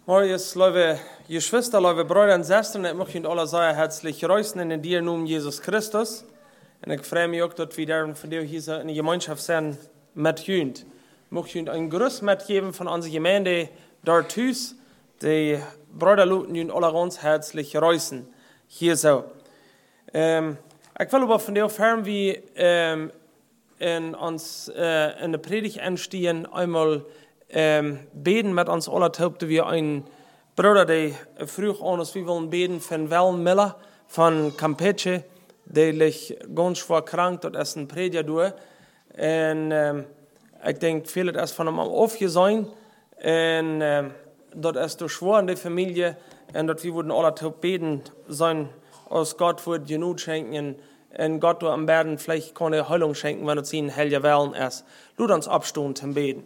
Morgens, liebe Geschwister, liebe Brüder und Schwestern, ich möchte Ihnen alle sehr herzlich grüßen in den Namen Jesus Christus. Und ich freue mich auch, dass wir von dir hier in der Gemeinschaft sind mit Ihnen. Ich möchte Ihnen einen Gruß mitgeben von unserer Gemeinde dort. Die Brüder luten Ihnen alle ganz herzlich grüßen. Hier so. Ich will aber von dir erfahren, wie in der Predigt entstehen, einmal beten mit uns alle taubte wir ein Bruder, der früh an uns, wir wollen beten von Wellen Miller von Campeche, der liegt ganz schwer krank, dort ist ein Prediger durch. Und ich denke, viele ist von ihm aufgesehen. Und dort ist der schwer in der Familie. Und dort wir wurden alle taub beten, sein, aus Gott wird genug schenken. Und Gott wird am Bergen vielleicht keine Heilung schenken, wenn es ihnen helle Wellen ist. Lut uns abstehen zum Beten.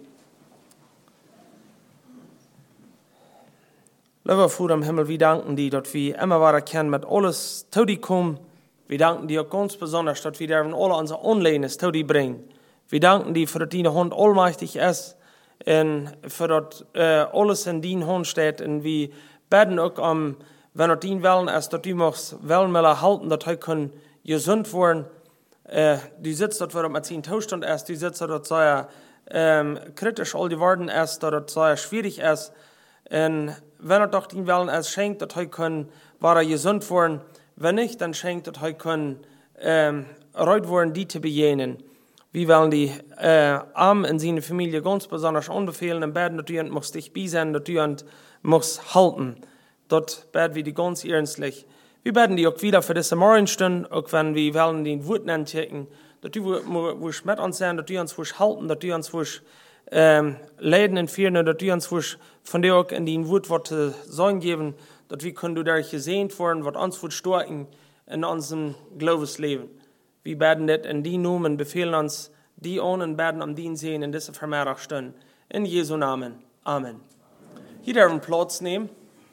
Lieber Vater im Himmel, wir danken dir, dass wir immer weiter kennen mit alles zu dir kommen. Wir danken dir auch ganz besonders, dass wir alle unsere Unlehnes zu dir bringen. Wir danken dir, für dass deine Hand allmächtig ist und für dass alles in deiner Hand steht. Und wir beten auch, wenn es dein Willen ist, dass du machst Willen halten, dass wir gesund werden. Du sitzt dort, wo es mit seinem Zustand ist, du sitzt dort, dass es kritisch all geworden ist, dass es schwierig ist. Und wenn er doch den Willen es schenkt, dass er gesund werden. Wenn nicht, dann schenkt, dass er reut werden, die zu begegnen. Wir wollen die Armen in seiner Familie ganz besonders anbefehlen und beten, dass du musst dich beisein, dass du musst halten. Dort beten wir die ganz ernstlich. Wir beten die auch wieder für diese Morgenstunde, auch wenn wir wollen den Wut entdecken, dass du wirst mit uns sein, dass du uns wirst halten, dass du uns wirst Leiden und Führen, dass du uns von dir auch in den Worte sagen geben, dass wir können dadurch gesehen werden, was uns wird stärken in unserem Glaubensleben. Wir beten das in die Namen, befehlen uns die an und beten am Dienst sehen in dieser Vermehrungsstunde. In Jesu Namen. Amen. Hier dürfen Platz nehmen.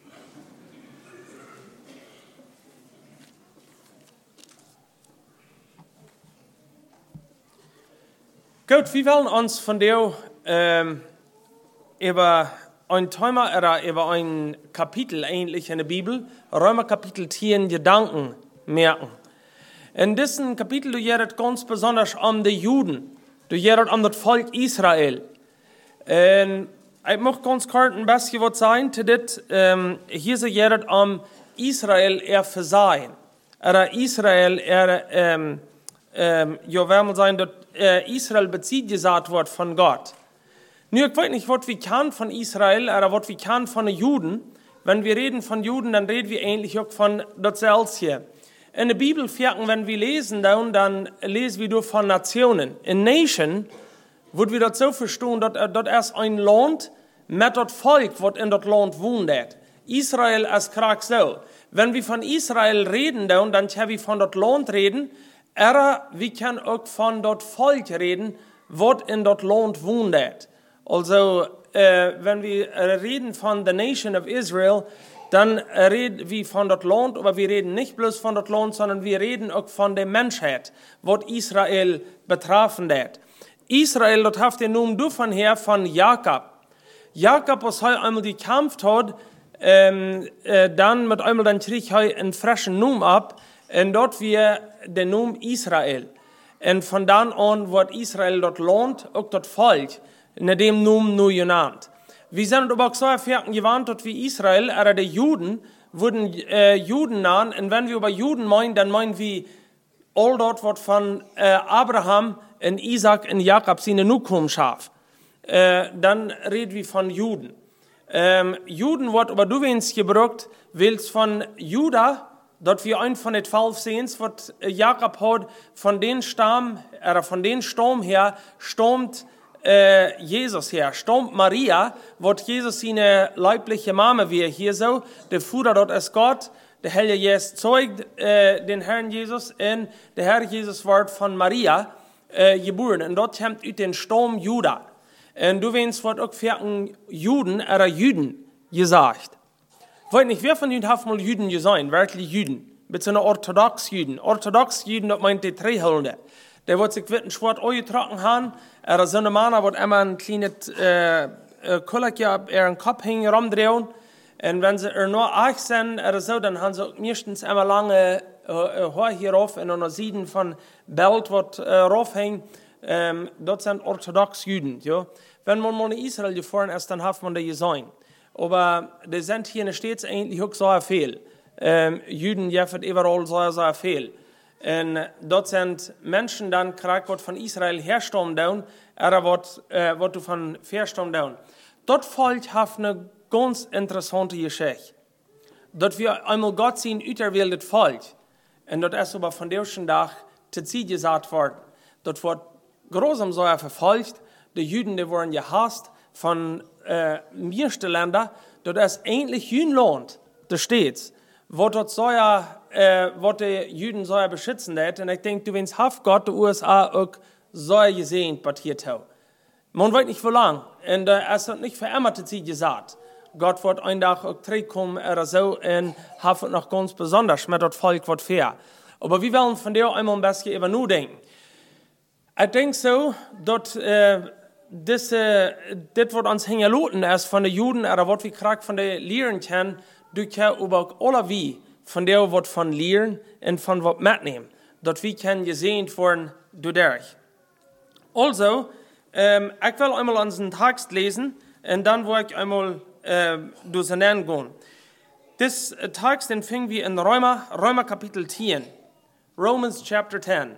Gut, wir wollen uns von dir über ein Thema oder über ein Kapitel eigentlich in der Bibel, Römer Kapitel 10, Gedanken merken. In diesem Kapitel, du gehst ganz besonders um die Juden, du gehst um das Volk Israel. Und ich möchte ganz kurz ein bisschen was sagen zu das. Hier geht es um Israel Versehen. Oder Israel ja, wir mal sagen, dass Israel bezieht gesagt wird von Gott. Nur ich weiß nicht, was wir kennen von Israel oder was wir kennen von den Juden. Wenn wir reden von Juden, dann reden wir eigentlich auch von das selbst hier. In der Bibel, wenn wir lesen, dann lesen wir durch von Nationen. In Nation wird wir das so verstehen, dass das ist ein Land mit das Volk, was in das Land wohnt. Israel ist gerade so. Wenn wir von Israel reden, dann können wir von das Land reden, aber wir können auch von das Volk reden, was in das Land wohnt. Also, wenn wir reden von the Nation of Israel, dann reden wir von das Land, aber wir reden nicht bloß von das Land, sondern wir reden auch von der Menschheit, was Israel betroffen hat. Israel, das hat den Namen davon her von Jakob. Jakob, was heute einmal gekämpft hat, dann mit einmal den Krieg heute einen frischen Namen ab, und dort wir den Namen Israel. Und von dann an wird Israel dort Land, auch dort Volk, in dem Namen nur genannt. Wir sind aber auch so gewarnt, dass wir Israel, oder die Juden, wurden Juden genannt. Und wenn wir über Juden meinen, dann meinen wir all dort, was von Abraham und Isaac und Jakob seine Nachkommenschaft. Dann reden wir von Juden. Juden wird aber du wenigstens gebraucht, weil es von Juda, dort wir ein von den 12 sehen, was Jakob hat, von den Stamm her, stammt Jesus her, stammt Maria, wo Jesus seine leibliche Mama wie hier so, der Vater dort ist Gott, der Heilige Jesus zeugt den Herrn Jesus, und der Herr Jesus wird von Maria geboren, und dort kommt ut den Stamm Juda. Und du weißt, wird auch für Juden oder Jüden gesagt. Ich weiß nicht, wer von Ihnen hat mal Jüden gesehen, wirklich Jüden, mit so einer Orthodox-Jüden. Orthodox-Jüden, das meint die Drehhölde. Der wird sich ein Schwert getrocken haben, so ein Mann, der immer ein kleines Kullakje auf ihren Kopf hängen, rumdrehen, Und wenn sie nur 8 sind oder so, dann haben sie meistens immer lange Haar hier rauf und an Süden von Belt, was raufhängt. Das sind orthodox Juden. Ja. Wenn man mal in Israel gefahren ist, dann hat man das gesehen. Aber die sind hier in den Städten eigentlich auch so viel. Juden jeffen überall so viel. Und dort sind Menschen dann, was von Israel herstammen, oder was du von verstammen. Dort Volk hat eine ganz interessante Geschichte. Dort wir einmal Gott sehen, auserwähltes Volk. Und dort ist aber von der Tag zu Ziel gesagt worden. Dort wird großem so verfolgt. Die Juden, die wurden gehasst von meisten Ländern. Dort ist ähnlich Jünland, da steht's. Wo dort so wo die Juden so beschützen hat. Und ich denke, du willst Gott, die USA auch so gesehen, was hier tut. Man weiß nicht, wie lange. Und es hat nicht für immer zu Ziel gesagt. Gott wird einen Tag auch zurückkommen oder so und hat noch ganz besonders mit das Volk was fair. Aber wir wollen von dir einmal ein bisschen über nur denken. Ich denke so, dass das wird uns hängen ist von den Juden oder was wir gerade von den Lehren kennen, du kannst über alle wie von der was von Lehren und von was mitnehmen. Dass wir können gesehen werden dadurch. Also, ich will einmal unseren Text lesen und dann will ich einmal durch den gehen. Das Text den finden wir in Römer Kapitel 10. Romans chapter 10,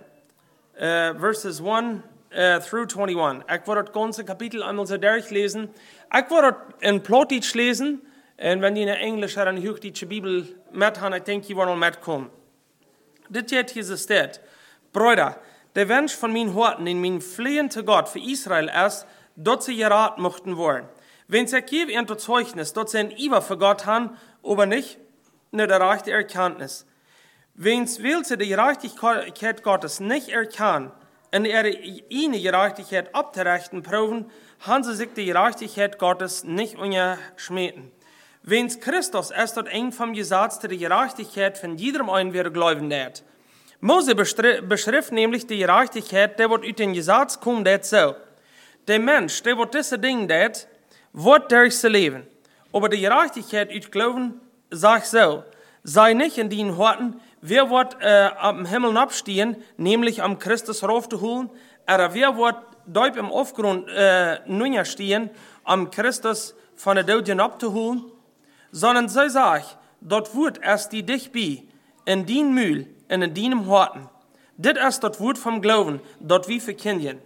verses 1 through 21. Ich werde das ganze Kapitel einmal so durchlesen. Ich werde in Plattdeutsch lesen. Und wenn die in Englisch oder in Hochdeutsche Bibel mit haben, ich denke, die wollen mitkommen. Das jetzt hier steht. Brüder, der Wunsch von meinen Worten in meinem Flehen zu Gott für Israel ist, dass sie gerat möchten wollen. Wenn sie geben ihr Zeugnis, dass sie ein Iver für Gott haben, aber nicht der rechte Erkenntnis. Wenn sie die Gerechtigkeit Gottes nicht erkennen und ihre Gerechtigkeit abzurechten proben, haben sie sich die Gerechtigkeit Gottes nicht unterschmieden. Wenn Christus ist, dort eng vom Gesetz der Gerechtigkeit von jedem einen wer glauben wird. Mose beschrift nämlich die Gerechtigkeit, der wird aus dem Gesetz kommen, der so. Der Mensch, der wird diese Dinge det, wird durch sein Leben. Aber die Gerechtigkeit aus Glauben sagt so, sei nicht in den Worten, wer wird am Himmel abstehen, nämlich am Christus raufzuholen, oder wer wird dort im Aufgrund nun stehen, am Christus von der Toten abzuholen, sondern so sag, dort wird erst die dich bei, in den Mühl, in deinem Horten. Das ist das Wort vom Glauben, dort wie verkündigen.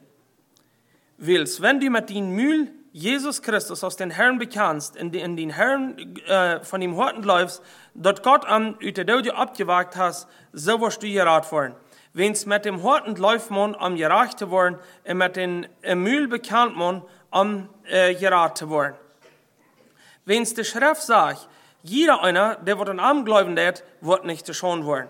Willst, wenn du mit den Mühl Jesus Christus aus den Herrn bekannst, in den Herrn von dem Horten läufst, dort Gott an aus der Tode abgewagt hast, so wirst du gerat worden. Wenn's mit dem Horten läuft man, gerecht zu werden, und mit den Mühl bekannt man, gerat zu werden. Wenn's die Schrift sagt, jeder einer, der wird an Arm glauben wird nicht geschont werden.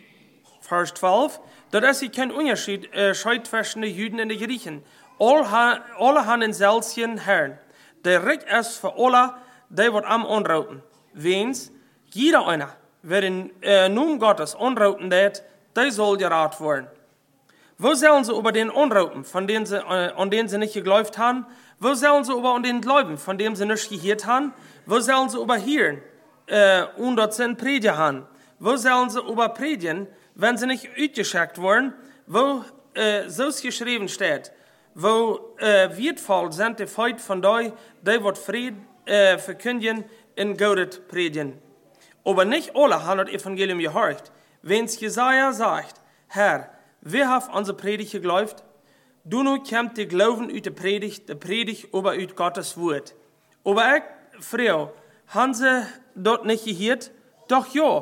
Vers 12, das ist kein Unterschied zwischen den Juden und den Griechen. Alle haben denselben Herrn. Der Recht ist für alle, der wird am anrauten. Wenn's jeder einer, wer den Namen Gottes anrauten wird, der soll gerat werden. Wo sollen sie über den anrauten, an den sie nicht geglaubt haben? Wo sollen sie über den glauben, von dem sie nicht gehört haben? Wo sollen sie über hören, und dort sind Prediger haben? Wo sollen sie über predigen, wenn sie nicht ausgeschickt wurden? Wo so es geschrieben steht, wo wertvoll sind die Feut von euch, die wird Fried verkündigen in Gottes predigen. Aber nicht alle haben das Evangelium gehört. Wenn's Jesaja sagt, Herr, wer hat unsere Predigt geglaubt? Du nu kommt die Glauben uit de Predigt über uit Gottes Wort. Aber ich, Frau, haben sie dort nicht gehört? Doch ja,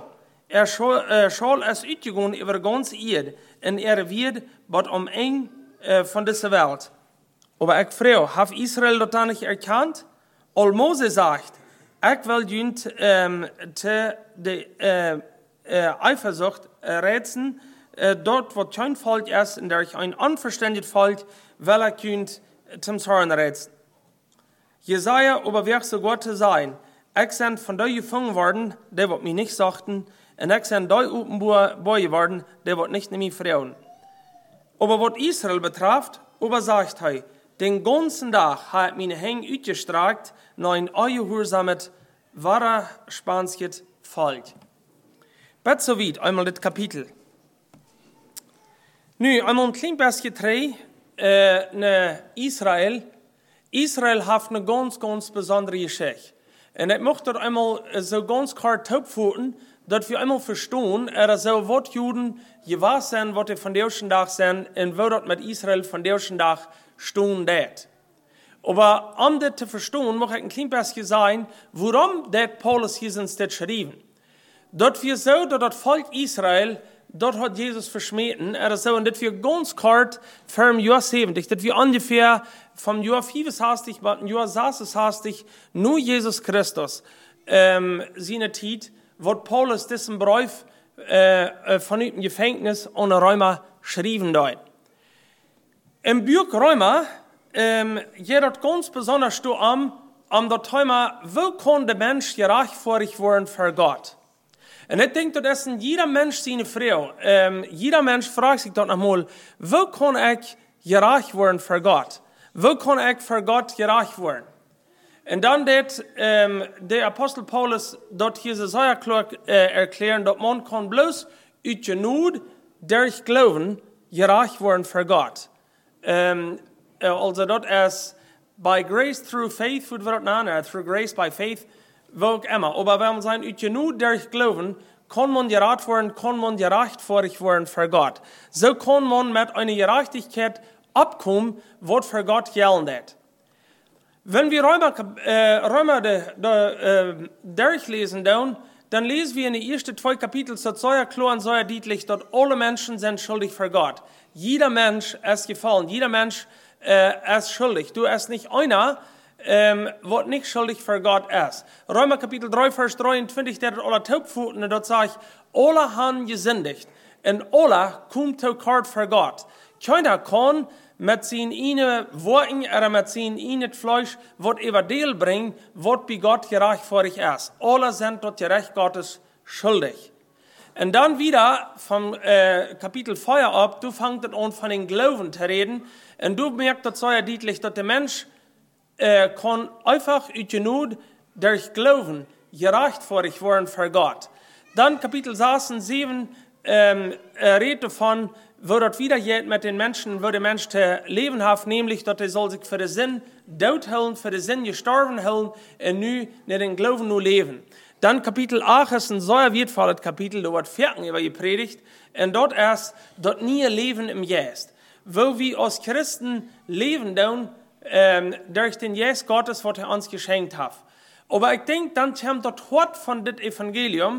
soll es uitgegaan über ganz Erde, in wird, was eng von dieser Welt. Aber ich, Frau, hat Israel dort nicht erkannt? All Mose sagt, ich will jünt de Eifersucht rätseln, dort, wo kein Volk ist, in der ich ein unverständiges Volk, weil er könnt zum Zorn rätseln. Jesaja überwirkt so Gott zu sein. Ich sind von der gefangen worden, der wird mich nicht sagten, und ich sind der Upenboy geworden, der wird nicht mehr frauen. Aber was Israel betrifft, übersagt den ganzen Tag hat meine Hänge ausgestreckt, nach ein ungehorsames wahrer spansket Volk. Bet so weit, einmal das Kapitel. Nu, einmal ein klein bisschen ne Israel. Israel hat eine ganz, ganz besondere Geschichte. Und ich möchte dort einmal so ganz kort aufführen, dass wir einmal verstehen, so was Juden gewahr sind, was die von der ersten Tag sind, und wo dort mit Israel von der ersten Tag stehen dat. Aber um das zu verstehen, muss ich ein klein bisschen sagen, warum dat Paulus hier sind das geschrieben. Dort wir so, dass das Volk Israel, dort hat Jesus verschmähten, so, und das wir ganz kort vom Jahr 70, das wir ungefähr vom Jahr 65 bis zum Jahr 66, nur Jesus Christus, seine Zeit, wird Paulus diesen Brief von dem Gefängnis ohne Römer schrieben dort. Im Buch Römer geht das ganz besonders am das Thema, wo kann der Mensch gerechtfertigt werden für Gott? Und ich denke, das ist jeder Mensch seine Frau. Jeder Mensch fragt sich dort nochmal, wo kann ich gerecht werden für Gott? Wo kann ich für Gott gerecht werden? Und dann der Apostel Paulus dort hier so sehr klar erklären, dass man kann bloß uit Genade durch Glauben gerecht werden für Gott. Also dort ist by grace through faith, wird dort nennen, through grace by faith, wo auch immer. Aber wenn man sagt, uit Genade durch Glauben, kann man gerecht werden, kann man gerechtfertigt werden für Gott. So kann man mit einer Gerechtigkeit abkommen, was für Gott gelten hat. Wenn wir Römer durchlesen, dann lesen wir in den ersten 2 Kapiteln so sehr klar und sehr deutlich, dass alle Menschen sind schuldig für Gott. Jeder Mensch ist gefallen, jeder Mensch ist schuldig. Du bist nicht einer, was nicht schuldig für Gott ist. Römer Kapitel 3, Vers 23, der hat alle Taubpfoten, und dort sagt, alle haben gesündigt, und alle kommen zu kort für Gott. Keiner kann mit seinen Worten oder mit seinen Fleisch, was Evangel bringt, was bei Gott gerechtfertigt ist. Alle sind dort gerecht Gottes schuldig. Und dann wieder vom Kapitel 4 ab, du fängst an von den Glauben zu reden, und du merkst dort sehr deutlich, dass der Mensch kann einfach uit Genade durch Glauben gerechtfertigt werden für Gott. Dann Kapitel 6 und 7 redet davon, wo dort wieder geht mit den Menschen, wo der Mensch zu leben hat, nämlich, dass er soll sich für den Sinn tot halten, für den Sinn gestorben halten, und nu in den Glauben nur leben. Dann Kapitel 8 ist ein sehr wertvolles Kapitel, da wird Vierten über gepredigt, und dort erst, dort nie Leben im Geist. Wo wir als Christen leben, durch den Geist Gottes, was er uns geschenkt hat. Aber ich denke, dann kommt dort Wort von dem Evangelium,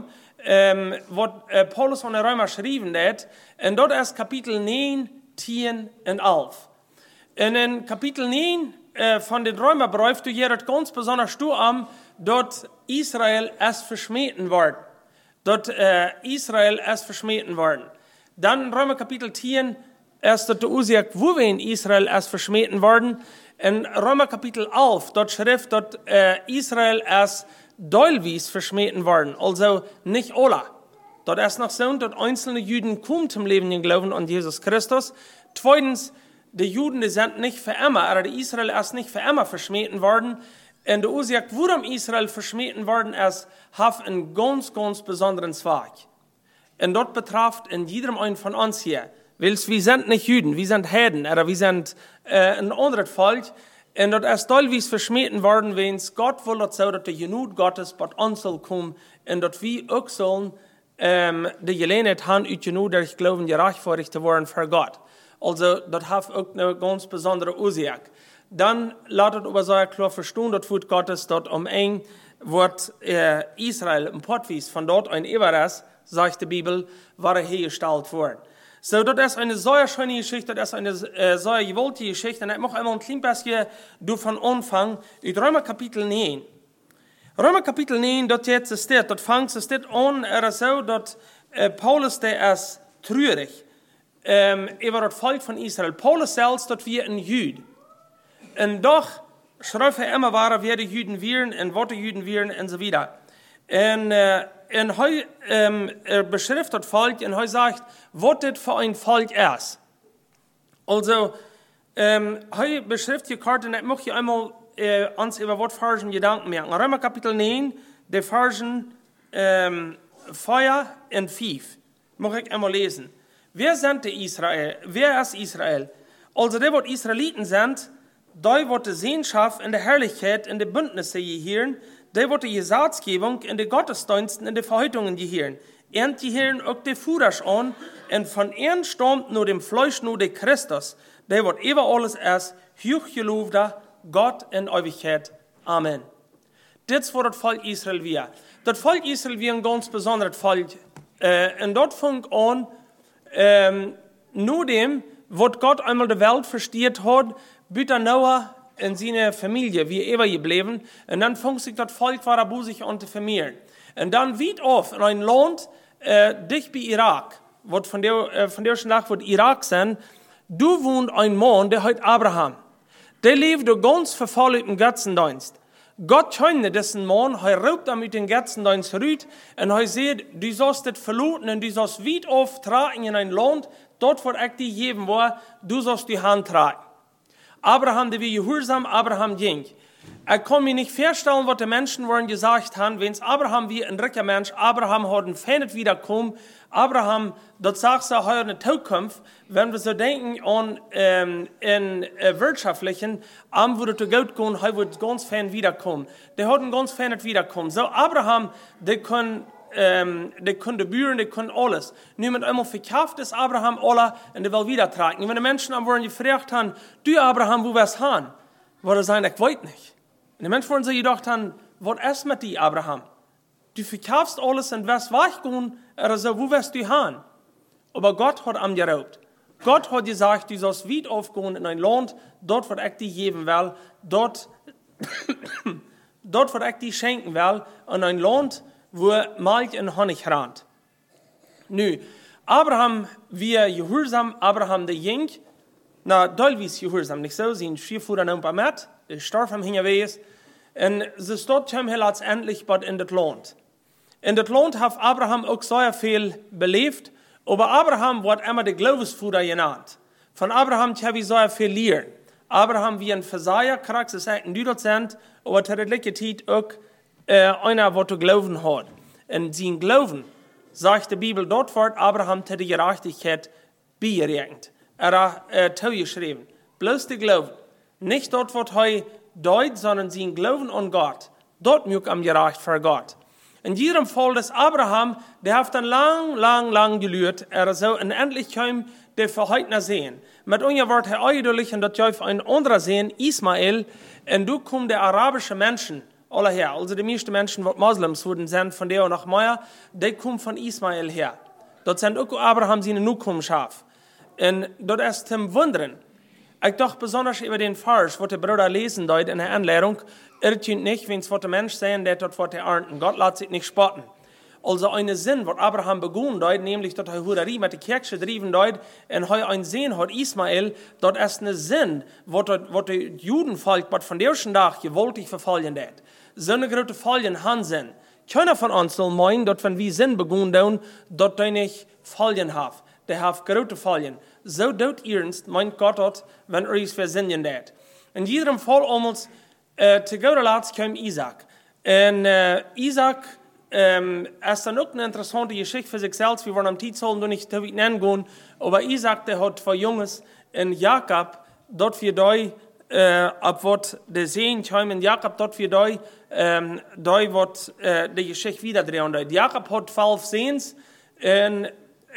was Paulus von der Römer geschrieben hat, und dort ist Kapitel 9, 10 und 11. Und in Kapitel 9 von den Römerbrief, du hier ganz besonders am, dort Israel ist verschmähten worden. Dort Israel ist verschmähten worden. Dann in Römer Kapitel 10 ist dort der Ursache, wo wir in Israel ist verschmähten worden. In Römer Kapitel 11, dort schrift, dort Israel ist teilweise verschmähten worden, also nicht alle. Dort ist noch so, dass einzelne Juden kommen zum Leben in Glauben an Jesus Christus. Zweitens, die Juden, die sind nicht für immer, oder die Israel ist nicht für immer verschmähten worden. Und der Ursache, warum Israel verschmähten worden ist, hat einen ganz, ganz besonderen Zweig. Und dort betrifft in jedem einen von uns hier, weil wir sind nicht Juden, wir sind Heiden, oder wir sind ein anderes Volk. Und dort ist teilweise verschmähten worden, wenn es Gott will, so, dass die Genade Gottes bei uns soll kommen, und dass wir auch sollen die Gelegenheit haben, uit Genade durch Glauben gerechtfertigt zu werden für Gott. Also, das hat auch eine ganz besondere Ursache. Dann lautet aber so klar verstehen, dass wird Gottes dort ein wird Israel im Portwies von dort ein Everest, sagt die Bibel, war hergestellt worden. So, das ist eine sehr schöne Geschichte, das ist eine sehr gewollte Geschichte. Und ich möchte einmal ein klein bisschen davon anfangen, in Römer Kapitel 9. Römer Kapitel 9, dort jetzt steht, dort fängt es an, so, dass Paulus, der ist traurig über das Volk von Israel. Paulus selbst, dort wie ein Jude. Und doch schreibt er immer, wer die Juden wären und was die Juden wären und so weiter. Und er beschreibt das Volk und er sagt, was das für ein Volk ist. Also, er beschreibt die Karte und ich möchte einmal uns über was falschen Gedanken merken. Römer Kapitel 9, die Versen 4 und 5. Mag ich einmal lesen. Wer ist Israel? Also die, was Israeliten sind, die, wat de Sehnschaf in der Herrlichkeit, in der Bündnisse gehieren, die, wat die Gesatzgebung in der Gottesdiensten, in der Verhütungen gehieren. Und gehieren auch die Fuhrers an, und von ihnen stammt nur dem Fleisch nur der Christus, der wat über alles ist, hochgelobter Gott in Ewigkeit. Amen. Das ist, was das Volk Israel wir. Das Volk Israel wir ein ganz besonderes Volk. Und dort fängt an, nur dem, was Gott einmal die Welt versteht hat, bitte Noah in seine Familie, wie er geblieben. Und dann fängt sich das Volk war sich an zu vermehren. Und dann wird auf in ein Land, dicht bei Irak, was von der Schlag, wo Irak sind, du wohnt ein Mann, der heißt Abraham. Der lebt ganz verfolgt im Götzendienst. Gott kennt diesen Mann, er raubt mit den Götzendienst rüt, und er sagt, du sollst das verloten, und du sollst weit auftragen in ein Land, dort wird ich dir geben, du sollst die Hand tragen. Abraham, der wie gehorsam, Abraham ging. Ich kann mir nicht vorstellen, was die Menschen wollen gesagt haben, wenn es Abraham wie ein reicher Mensch, Abraham hat ein Feind wiederkommen, Abraham, das sagt so heute eine Zukunft, wenn wir so denken an wirtschaftlichen, würde zu Gott gehen, er wird ganz Feind wiederkommen. Der hat ein ganz Feind wiederkommen. So Abraham, der kann die Büren, die können alles. Nu mit einmal verkauft ist Abraham alle und der will wieder tragen. Und wenn die Menschen am Wurden gefragt haben, du Abraham, wo wirst han? Würde sagen, ich weiß nicht. Und die Menschen wurden so gedacht haben, was ist mit dir, Abraham? Du verkaufst alles und wirst weichgehen, oder so, wo wirst du han? Aber Gott hat am geraubt. Gott hat gesagt, du sollst weit aufgehen in ein Land, dort wird ich dir geben will, dort wird ich dir schenken will, in ein Land, wo Milch und Honig rannt. Nu, Abraham, wie gehorsam, Abraham der Jink, dolvis gehorsam, nicht so, sie Schierfuhr an ein paar Met, der starb am Hingeweis, und sie dort kam letztendlich in das Land. In das Land hat Abraham auch sehr viel belebt, aber Abraham wird immer der Glaubensfuhrer genannt. Von Abraham habe ich sehr viel lernen. Abraham wie ein Versager, Charakter sagt in Deutschland, aber zu der gleichen Zeit auch einer, der zu glauben hat. Und sein Glauben, sagt die Bibel, dort wird Abraham zu der Gerechtigkeit beirrt. Er hat zugeschrieben. Bloß der Glauben. Nicht dort, was er deut, sondern sein Glauben an Gott. Dort mögt am gerecht für Gott. In jedem Fall des Abraham, der hat dann lang gelührt, er so und endlich kam der Verheißner sehen. Mit uns wird er eidlich und das auf ein anderer sehen, Ismael, und du kommen der arabische Menschen, alle her. Also die meisten Menschen, die Moslems wurden, sind von der nach Meier, die kommen von Ismael her. Dort sind auch Abraham seine Nachkommenschaft. Und dort ist zum Wundern. Ich dachte besonders über den Vers, was der Bruder lesen dort in der Anlehrung, irrtünt nicht, wenn es was der Mensch sehen, der dort was der ernten. Gott lässt sich nicht spotten. Also eine Sinn, was Abraham begonnen dort, nämlich dort er Hurerie mit der Kirche drieben dort, und er ein Sinn hat Ismael, dort ist eine Sinn, was der Judenvolk, was von der ersten Tag gewaltig verfolgen wird. So eine große Folgen haben Sinn. Keiner von uns soll meinen, dass wenn wir Sinn begonnen, dort nicht Folgen haben. Der hat große Folgen. So dort ernst meint Gott dort, wenn es versinnen wird. In jedem Fall damals, zu guter Letzt kam Isaac. Und Isaac ist dann auch eine interessante Geschichte für sich selbst. Wir wollen am Titel nicht nennen gehen, aber Isaac, der hat zwei Jungs in Jakob, dort wir da, ab was der Sehen kam in Jakob, dort wir da wird die Geschichte wieder drehen. Jakob hat 12 Sehens, und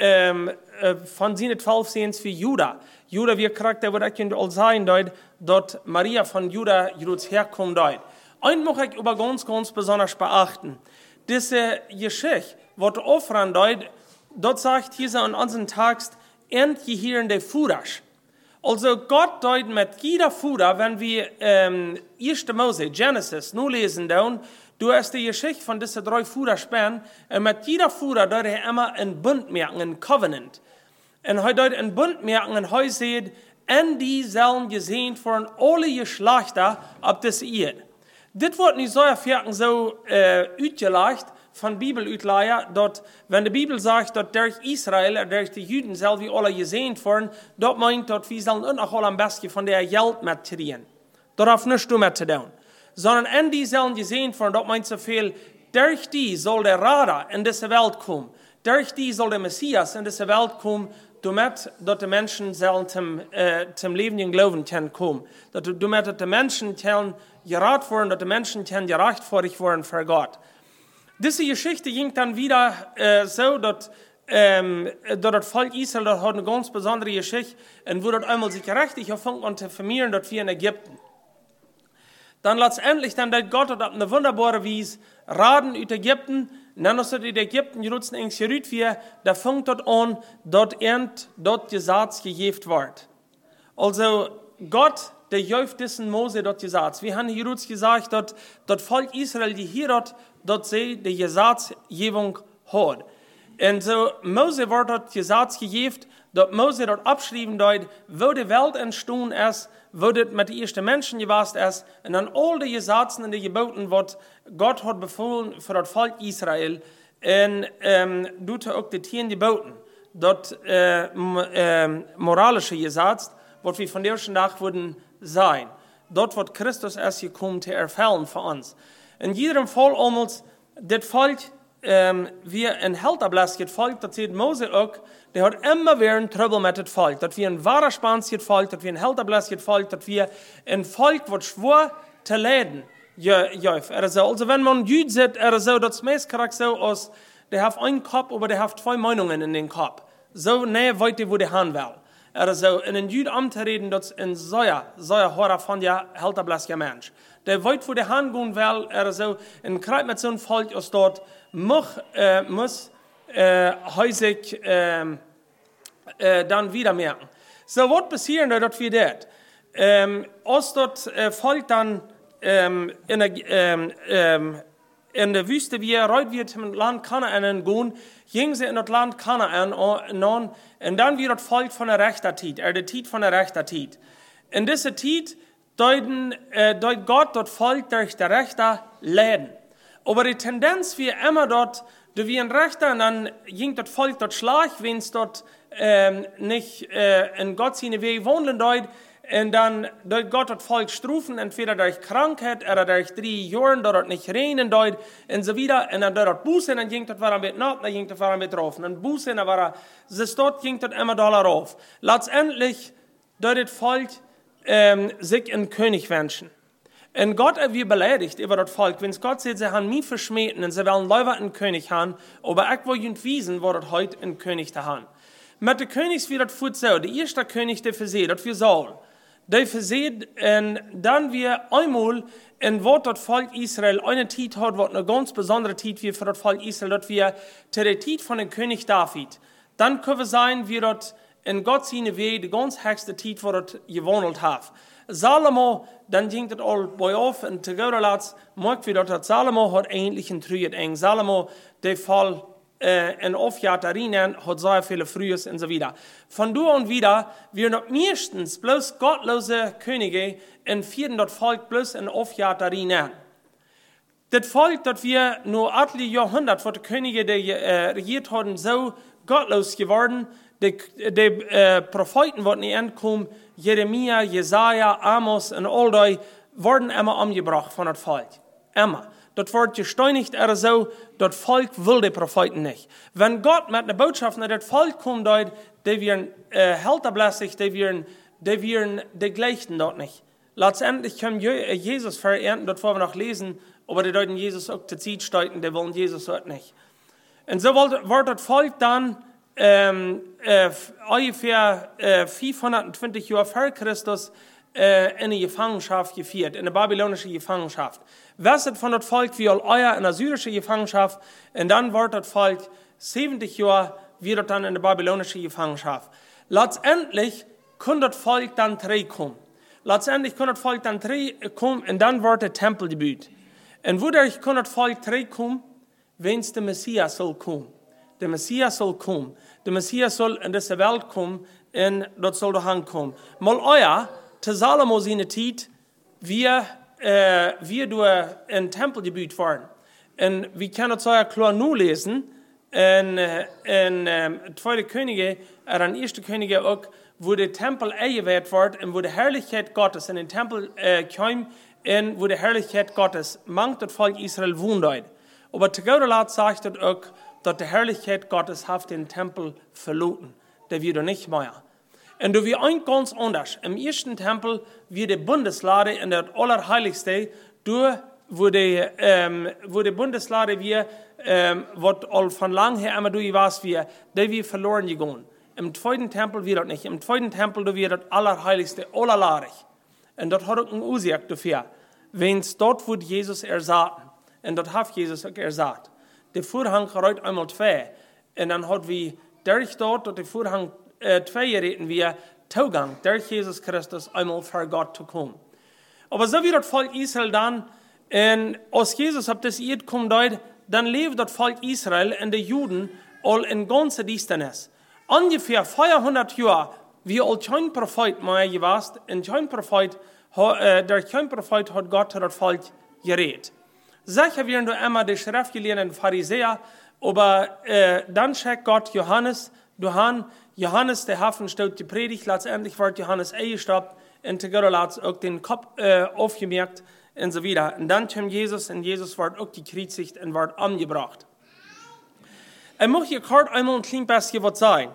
von seinen 12 Sehens für Judah. Judah, wie Charakter, wird ich all sein, dort Maria von Judah, Judas herkommt, dort. Ein muss ich aber ganz besonders beachten. Diese Geschichte, was offern dort sagt hier an unserem Text, hier in der Furasch. Also Gott deut mit jeder Fuder, wenn wir 1. Mose, Genesis, nur lesen, du hast die Geschichte von diesen 3 Fudersperren, und mit jeder Fuder deut er immer ein Bund merken, ein Covenant. Und er deut ein Bund merken, und er sagt, und die sollen gesehen von alle Geschlechter ab dieser Erde. Das wird nicht so erfahren, so utgelegt von Bibelutleier, dort, wenn die Bibel sagt, dass durch Israel, durch die Juden, soll wir alle gesehen werden, dort meint, dass wir sollen auch alle am besten von der Geld mitkriegen. Dort hat nichts damit zu tun. Sondern in die sollen gesehen werden, dort meint so viel, durch die soll der Retter in diese Welt kommen. Durch die soll der Messias in diese Welt kommen, damit die Menschen zum Leben Glauben kommen. Damit die Menschen gerat werden, dass die Menschen gerechtfertigt werden für Gott. Diese Geschichte ging dann wieder so, dass das Volk Israel das hat eine ganz besondere Geschichte und wo das einmal sich gerechtig anfängt und zu vermehren, dass wir in Ägypten. Dann letztendlich, dann hat Gott auf eine wunderbare Weise Raden aus Ägypten, und dann ist das in Ägypten gerutscht ins Gerüt wir, da fängt dort an, dort Gesetz gegeben wird. Also Gott, der jäuft diesen Mose dort Gesetz. Wir haben hier gesagt, dass das Volk Israel, die hier dort sie die Gesetzgebung hat. Und so Mose wird dort Gesetz gegeben, dass Mose dort abschreiben dort, wo die Welt entstanden ist, wo das mit den ersten Menschen gewesen ist, und dann all die Gesetze und die Geboten, was Gott hat befohlen für das Volk Israel, und tut auch die 10 Geboten, das moralische Gesetz, was wir von der ersten Tag würden sein. Dort wird Christus erst gekommen zu erfüllen für uns. In jedem Fall damals, das Volk, wie ein Helderblasket Volk, das sieht Mose auch, der hat immer wieder ein Trouble mit dem Volk. Das wir ein wahrer Spansket Volk, das wir ein Helderblasket Volk, das wir ein Volk, das schwor zu leiden. Also wenn man Jüd sieht, so, das meist so aus, der hat einen Kopf, aber der hat 2 Meinungen in den Kopf. So näher weiter, wo der Hand will. Also in den Jüd anzureden, das ist ein sehr hoher von der Helderblasket Mensch. Der weit, wo der Hand gehen will, so, in Kreis mit so einem Volk aus dort, muss häufig dann wieder merken. So, was passiert, dass wir das? Als das Volk dann in der Wüste, wie wird im Land Kanaan gehen, gingen sie in das Land Kanaan und dann wird das Volk von der rechter Zeit, der Zeit von der rechter Zeit. In dieser Zeit deut Gott das Volk durch der rechter leiden. Aber die Tendenz wie immer dort, da wie ein Rechter, und dann ging das Volk dort schlag, wenn es dort nicht in Gott seine Wege wohnen dort, und dann dort Gott das Volk strufen, entweder durch Krankheit oder durch 3 Jahre, dort nicht reinen dort, und so wieder, und dann dort Buße, dann ging das war mit Nacht, dann ging das war mit drauf, und dann Buße, dann war es dort ging das immer Dollar rauf. Letztendlich, dort das Volk sich einen König wünschen. Und Gott wie beleidigt über das Volk, wenn Gott sagt, sie haben mich verschmähten und sie wollen lieber einen König haben, aber ich will ihnen wiesen, wo das heute einen König zu haben. Mit den Königs wird das gut so, der erste König, der verseht, das wir Saul. Der verseht, und dann wir einmal, in wo das Volk Israel eine Zeit hat, was eine ganz besondere Zeit wie für das Volk Israel, dass wir zu der Zeit von dem König David, dann können wir sein, wie das in Gott seine Wege die ganz höchste Zeit, wo das gewohnt hat. Salomo, dann ging das all bei auf und zu Gauderlatz, mag wie das Salomo hat eigentlich ein Trüget eng. Salomo, der Fall in Aufjagderinnen hat sehr viele Frühes und so wieder. Von da und wieder, wir noch meistens bloß gottlose Könige in 4. das Volk bloß in Aufjagderinnen. Das Volk, das wir nur etliche Jahrhunderte, wo die Könige, die regiert haben, so gottlos geworden, die Propheten, die nicht entkommen, Jeremia, Jesaja, Amos und all die, wurden immer umgebracht von das Volk. Immer. Das wird gesteinigt, so, das Volk will die Propheten nicht. Wenn Gott mit einer Botschaft nach das Volk kommt, die werden helterblässig, die die gleichen dort nicht. Letztendlich können Jesus verernten, das wollen wir noch lesen, aber die deuten Jesus auch zur Zeit steiten, die wollen Jesus dort nicht. Und so wird das Volk dann ungefähr 520 Jahre vor Christus in die Gefangenschaft geführt, in die babylonische Gefangenschaft. Wesset von das Volk wie euer in der syrischen Gefangenschaft, und dann wird das Volk 70 Jahre wieder dann in die babylonische Gefangenschaft. Letztendlich kann das Volk dann zurückkommen. Letztendlich kann das Volk dann zurückkommen, und dann wird der Tempel gebaut. Und wodurch kann das Volk zurückkommen? Wenn der Messias soll kommen. Der Messias soll kommen. Der Messias soll in diese Welt kommen, und dort soll der Hand kommen. Mal euer, zu Salomo seine Zeit, wir durch einen Tempel gebaut worden. Und wir können das ja klar nur lesen, in 2. Könige, oder in 1. Könige auch, wo der Tempel eingeweiht wird, und wo die Herrlichkeit Gottes in den Tempel kam, und wo die Herrlichkeit Gottes mangt das Volk Israel wohnt. Aber zu guter Letzt sagt es auch, dass die Herrlichkeit Gottes hat den Tempel verloren. Der wird nicht mehr. Und da wird ein ganz anders. Im ersten Tempel wird die Bundeslade in der Allerheiligste, wo die Bundeslade wir, was all von lang her immer durch was wir, der wird verloren gegangen. Im zweiten Tempel wird das nicht. Im zweiten Tempel da wird das Allerheiligste, allerladig. Und das hat auch einen Ursache dafür. Wenn es dort wird Jesus ersaten. Und das hat Jesus auch ersagt. Der Vorhang reicht einmal 2. Und dann hat wir durch dort, dass der Vorhang 2 reden wir, Zugang durch Jesus Christus einmal vor Gott zu kommen. Aber so wie das Volk Israel dann, und als Jesus auf das Erde kommt, dann lebt das Volk Israel und die Juden all in ganzer Distanz. Ungefähr 400 Jahre, wie all kein Prophet mehr gewesen, und durch kein Prophet hat Gott das Volk geredet. Sicher werden da immer die schriftgelehrten Pharisäer, aber dann schickt Gott Johannes, der Hafen steht die Predigt, letztendlich wird Johannes eingestoppt und der Gott hat auch den Kopf aufgemerkt und so weiter. Und dann kommt Jesus und Jesus wird auch gekreuzigt und wird umgebracht. Ich möchte hier kurz einmal ein klein bisschen was sagen.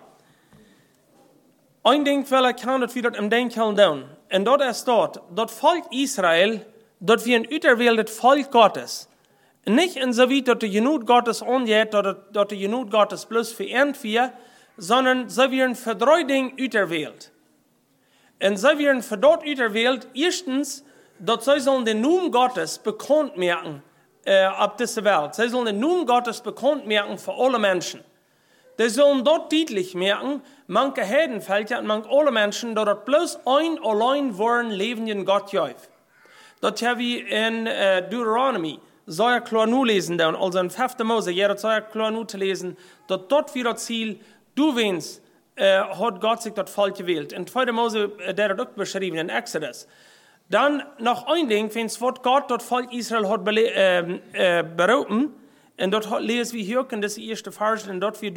Ein Ding will ich kann das wieder im Denken tun. Und dort ist dort, das Volk Israel, dort wir ein auserwähltes Volk Gottes. Nicht in so wie dort die Genut Gottes angeht, dort die Genut Gottes bloß für wir, sondern so werden für 3 Dinge auserwählt. Und so werden für dort auserwählt, erstens, dass sie sollen den Namen Gottes bekannt merken auf dieser Welt. Sie sollen den Namen Gottes bekannt merken für alle Menschen. Die sollen dort deutlich merken, manche Hedenfelder und manche alle Menschen, dass dort bloß ein allein waren lebenden Gott jäuft. Das haben wir in Deuteronomy, soll ja klar nur lesen, also in 5. Mose, jeder soll ja klar nur zu lesen, dass dort wieder das Ziel, du wennst, hat Gott sich das Volk gewählt. In 2. Mose, der hat auch beschrieben, in Exodus. Dann noch ein Ding, wenn es Gott das Volk Israel hat berufen, und dort lesen wir hier in das erste Vers, und dort wir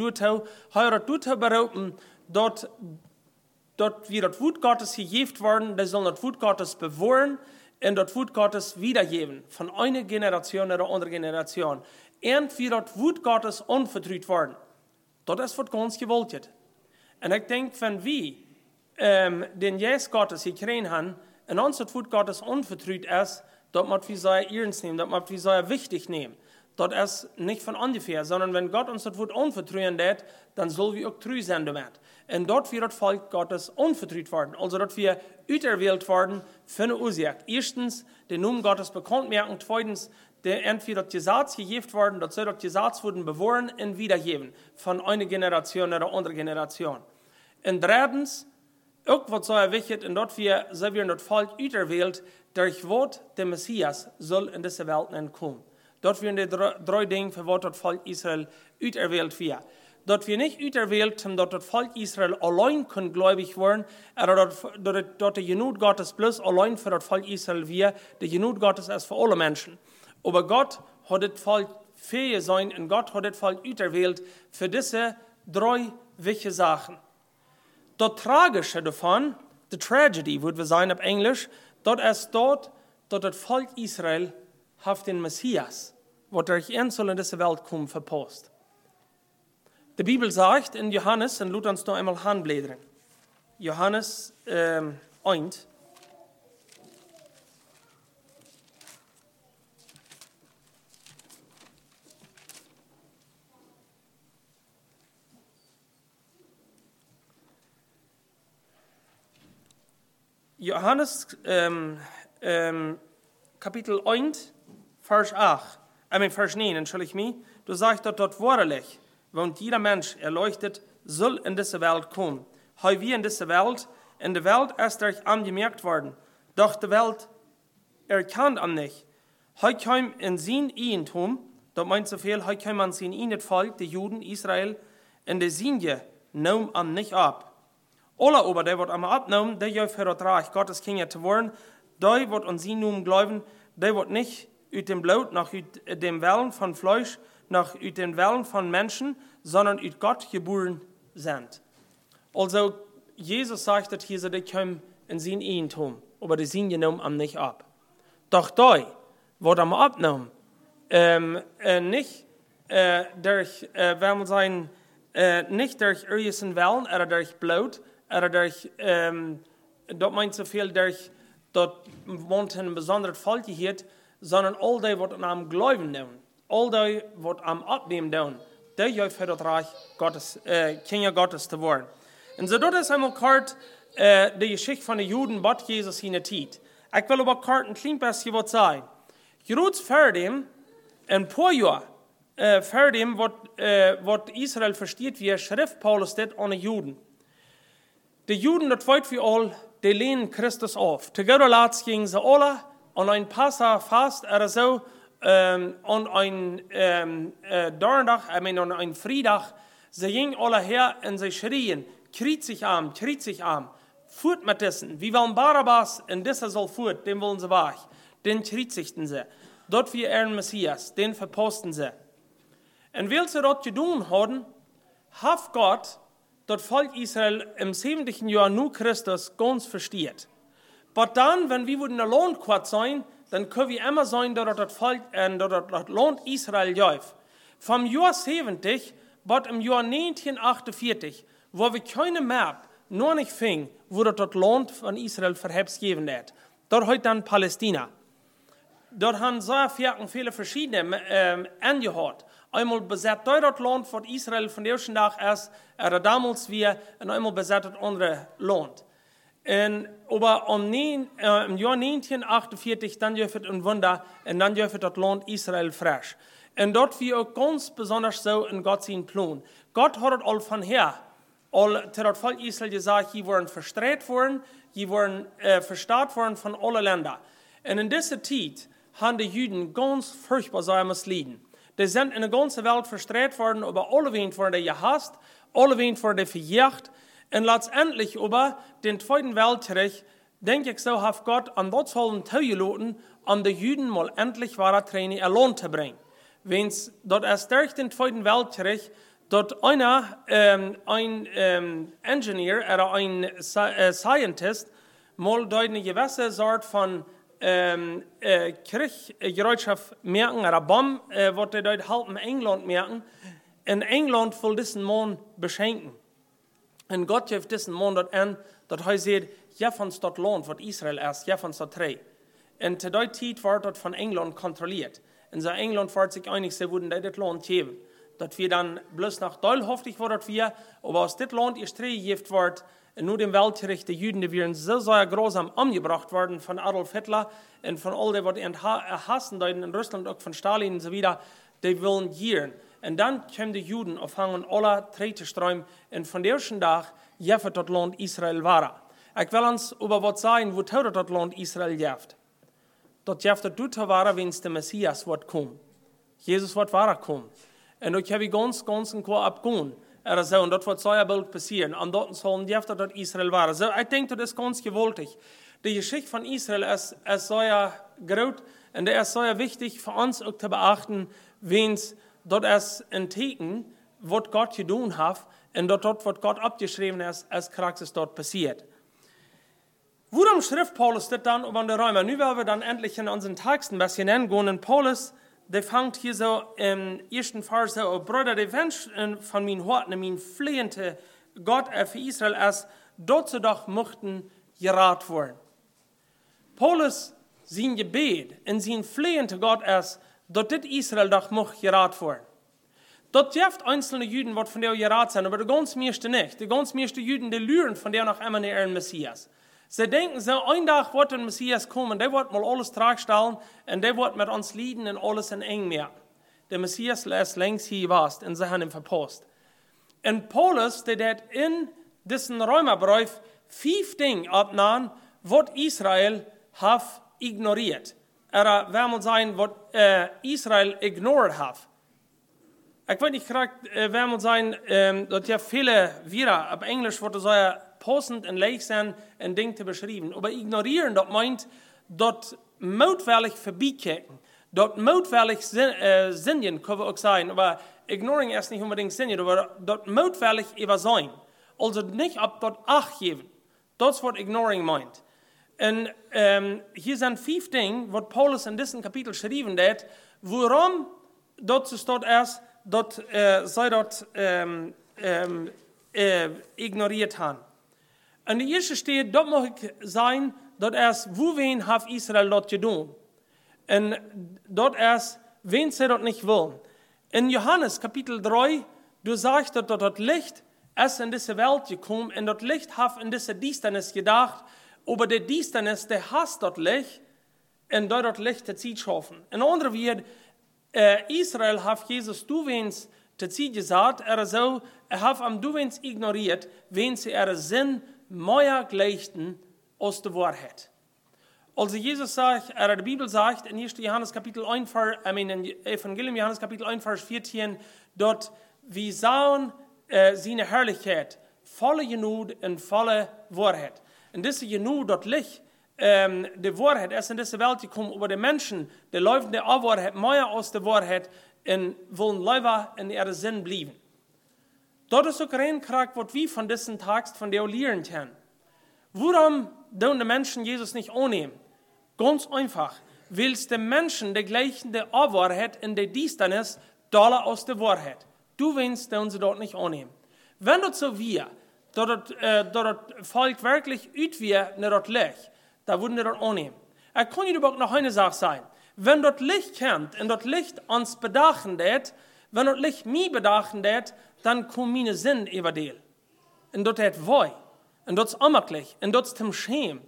berufen, dort wird das Wort Gottes gegeben worden, der soll das Wort Gottes bewahren, und das Wort Gottes wiedergeben, von einer Generation oder andere Generation. Und wird das Wort Gottes unvertrüht worden. Das ist was ganz gewollt. Und ich denke, wenn wir den Jesus Gottes gekriegt haben, und uns das Wort Gottes unvertrüht ist, dort muss wir sehr ernst nehmen, dort muss wir sehr wichtig nehmen. Das ist nicht von ungefähr, sondern wenn Gott uns das Wort unvertrühen lässt, dann soll wir auch treu sein damit. Und dort wird das Volk Gottes unvertrüht worden. Also dort wir auserwählt worden für eine Ursache. Erstens, den Namen Gottes bekannt merken. Zweitens, entweder das Gesetz gegeben worden, dass das Gesetz wurden bewahren und wiedergeben. Von einer Generation oder andere Generation. Und drittens, auch was so wichtig, und dort wir das Volk auserwählt, durch Wort der Messias soll in diese Welt kommen. Dort werden die 3 Dinge, für was das Volk Israel auserwählt wird. Dort wir nicht auserwählt, dort das Volk Israel allein kann gläubig werden, oder dort die Genut Gottes bloß allein für das Volk Israel wird, die Genut Gottes ist für alle Menschen. Aber Gott hat das Volk fähig sein, und Gott hat das Volk auserwählt für diese 3 wichtige Sachen. Das Tragische davon, the tragedy, würde wir sagen auf Englisch, dort ist dort, dass das Volk Israel hat den Messias, der durch ihn soll in diese Welt kommen, verpasst. Die Bibel sagt in Johannes, und lasst uns noch einmal handblättern. Johannes 1. Johannes Kapitel 1, Vers 9, entschuldige mich. Du sagst dort wahrlich, wenn jeder Mensch erleuchtet, soll in diese Welt kommen. Heu wie in diese Welt, in der Welt ist euch angemerkt worden, doch die Welt erkannt am nicht. Heu kam in sein Eigentum, das meint so viel, heu kam an sein eigenes Volk, die Juden, Israel, in der Sinje, nahm am nicht ab. Alle aber, der wird einmal abnehmen, der für das Reich Gottes Kinder zu werden, der wird an sie nun glauben, der wird nicht aus dem Blut, nach dem Willen von Fleisch, nach dem Willen von Menschen, sondern aus Gott geboren sind. Also, Jesus sagt, dass hier die kommen in sein Eigentum, aber die sind genommen am nicht ab. Doch der wird am abnehmen, nicht durch, wir sagen, nicht durch irgendeinen Wellen oder durch Blut oder durch, dort meint so viel durch, dort wohnt ein besonderes Volk hier, sondern all die, was am Glauben tun, all die, was am Abnehmen tun, die ja für das Reich Gottes, Kinder Gottes zu werden. Und so dort ist einmal kurz die Geschichte von den Juden, was Jesus hinein tat. Ich will aber kurz ein klein bisschen was sagen. Gerade vor dem, ein paar Jahre, vor dem, was Israel versteht, wie Schrift Paulus das an die Juden. Die Juden, das weit wie all, die lehnen Christus auf. Zu guter Letzt gingen sie alle an ein Passa fast oder so, an ein Dorntag, an ein Freitag, sie gingen alle her und sie schrien, krieg arm, fuhrt mit dessen, wie wollen Barabbas, und dieser soll fuhrt, den wollen sie weg, den kriegsichten sie. Dort wie Messias, den verposten sie. Und weil sie dort getan haben, hat Gott das Volk Israel im 70. Jahr nur Christus ganz versteht. Aber dann, wenn wir in der Land kurz sein, dann können wir immer sein, dass das Volk, das Land Israel läuft. Vom Jahr 70 bis im Jahr 1948, wo wir keine Map noch nicht fing, wo das Land von Israel verhebs geben hat. Dort heute dann Palästina. Dort haben sehr viele verschiedene angehört. Einmal besetzt das Land von Israel von der ersten Tag erst, damals wir, und einmal besetzt das andere Land. Aber im Jahr 1948, dann dürfen ein Wunder, und dann dürfen das Land Israel frisch. Und dort wir auch ganz besonders so in Gott sein Plan. Gott hat all von her, all zu das Volk Israel gesagt, die wurden verstreut worden, die wurden verstaat worden von allen Ländern. Und in dieser Zeit haben die Juden ganz furchtbar so leiden. Die sind in der ganzen Welt verstreut worden, aber alle wen wurden die gehasst, alle wen wurden die verjagt. Und letztendlich über den Zweiten Weltkrieg, denke ich so, hat Gott an das sollen Teujaloten, an die Juden mal endlich wahre Training erlohnt zu bringen. Wenn dort erst durch den Zweiten Weltkrieg, dort ein Engineer oder ein Scientist mal dort eine gewisse Sorte von Krieggerätschaft merken, oder Bomben, was die dort halten in England merken. In England will diesen Mann beschenken. Und Gott gibt diesen Mann dort an, dass er sagt, ja von das Land, was Israel ist, ja von das drei. Und zu der Zeit wird dort von England kontrolliert. Und so England wird sich einig, sie würden das Land geben. Dass wir dann bloß nach Deutschland wird wir, aber aus dem Land ist drei gegeben wird, nur dem Weltkrieg, die Juden, die wären so sehr grausam umgebracht worden von Adolf Hitler und von all dem, was die hassen, in Russland, auch von Stalin und so weiter, die wollen gieren. Und dann kommen die Juden aufhangen, alle drei zu strömen, und von der ersten Tag, jeft das Land Israel war. Ich will uns über was sagen, wo das Land Israel jeft. Das jeft das war, wenn es der Messias wird kommen. Jesus wird kommen. Und ich habe ganz ein paar abgehen. So, und das wird so bald passieren. Und dort sollen die das Israel war. So, ich denke, das ist ganz gewaltig. Die Geschichte von Israel ist so groß und es ist so wichtig für uns auch zu beachten, wenn es dort ist ein Teken, was Gott getan hat, und dort, was Gott abgeschrieben ist, als Praxis dort passiert. Worum schrift Paulus das dann über die Römer? Nun werden wir dann endlich in unseren Text ein bisschen hingehen. Und Paulus, der fängt hier so im ersten Vers so, oh Bruder, der Wunsch von meinen Worten, mein flehende Gott für Israel ist, dort sie doch möchten gerat werden. Paulus, sein Gebet und sein flehende Gott ist, dort dit Israel doch möcht gerat werden. Dort gibt einzelne Juden, die von der gerat sind, aber die ganz meisten nicht. Die ganz meisten Juden, die lüren von der noch immer ihren Messias. Sie denken so, ein Tag wird ein Messias kommen, der wird mal alles tragstellen und der wird mit uns leiden und alles in eng merken. Der Messias lässt längst hier was und sie haben ihn verpasst. Und Paulus, der hat in diesen Römerbrief 5 Dinge abnahmen, was Israel hat ignoriert. Oder wer muss sagen, was Israel ignoriert hat. Ich weiß nicht, wer muss sagen, dass ja viele wieder auf Englisch wird so passend und leicht sein, ein Ding zu beschreiben. Aber ignorieren, das meint, dort mutwillig vorbeikicken. Dort mutwillig Sinnen, können wir auch sagen. Aber ignoring ist nicht unbedingt Sinnen, aber dort mutwillig über sein. Also nicht ab dort Acht geben. Das ist, was ignoring meint. Und hier sind 5 Dinge, was Paulus in diesem Kapitel schrieben hat, Warum dort steht erst, dort sei dort ignoriert haben. Und die erste steht, dort mag sein, dort erst, wo wen hat Israel dort getan? Und dort erst, wen sie dort nicht wollen. In Johannes Kapitel 3, du sagst, dass dort Licht ist in diese Welt gekommen und dort Licht hat in diese Düsternis gedacht, aber der Düsternis, der hasst dort Licht und dort Licht der Zeit schaffen. In anderen Worten, Israel hat Jesus du wens der Zeit gesagt, hat am du wens ignoriert, wenn sie ihre Sinn mehr gleichen aus der Wahrheit. Also Jesus sagt, die Bibel sagt in 1. Johannes Kapitel 1, in Evangelium Johannes Kapitel 1, Vers 14, dort wir sahen seine Herrlichkeit, volle Genug und volle Wahrheit. Und diese Genug dort Licht, die Wahrheit ist in diese Welt gekommen, über die Menschen, die laufen der Wahrheit, mehr aus der Wahrheit, und wollen lieber in ihren Sinn bleiben. Dort ist auch reinkriegt, was wir von diesem Text von der lernen können. Warum tun die Menschen Jesus nicht annehmen? Ganz einfach, weil die Menschen die gleichen der Wahrheit in der Düsternis doller aus der Wahrheit. Du willst sie dort nicht annehmen. Wenn dort so wir, dort Volk wirklich utwie ne dort Licht, da würden wir dort annehmen. Kann ich überhaupt noch eine Sache sein. Wenn dort Licht kommt und dort Licht uns bedachen det, wenn dort Licht mich bedachen det, dann kommen meine Sinn über dir. Und dort hat woi, und dort ist ammerlich, und dort ist zum Schäm,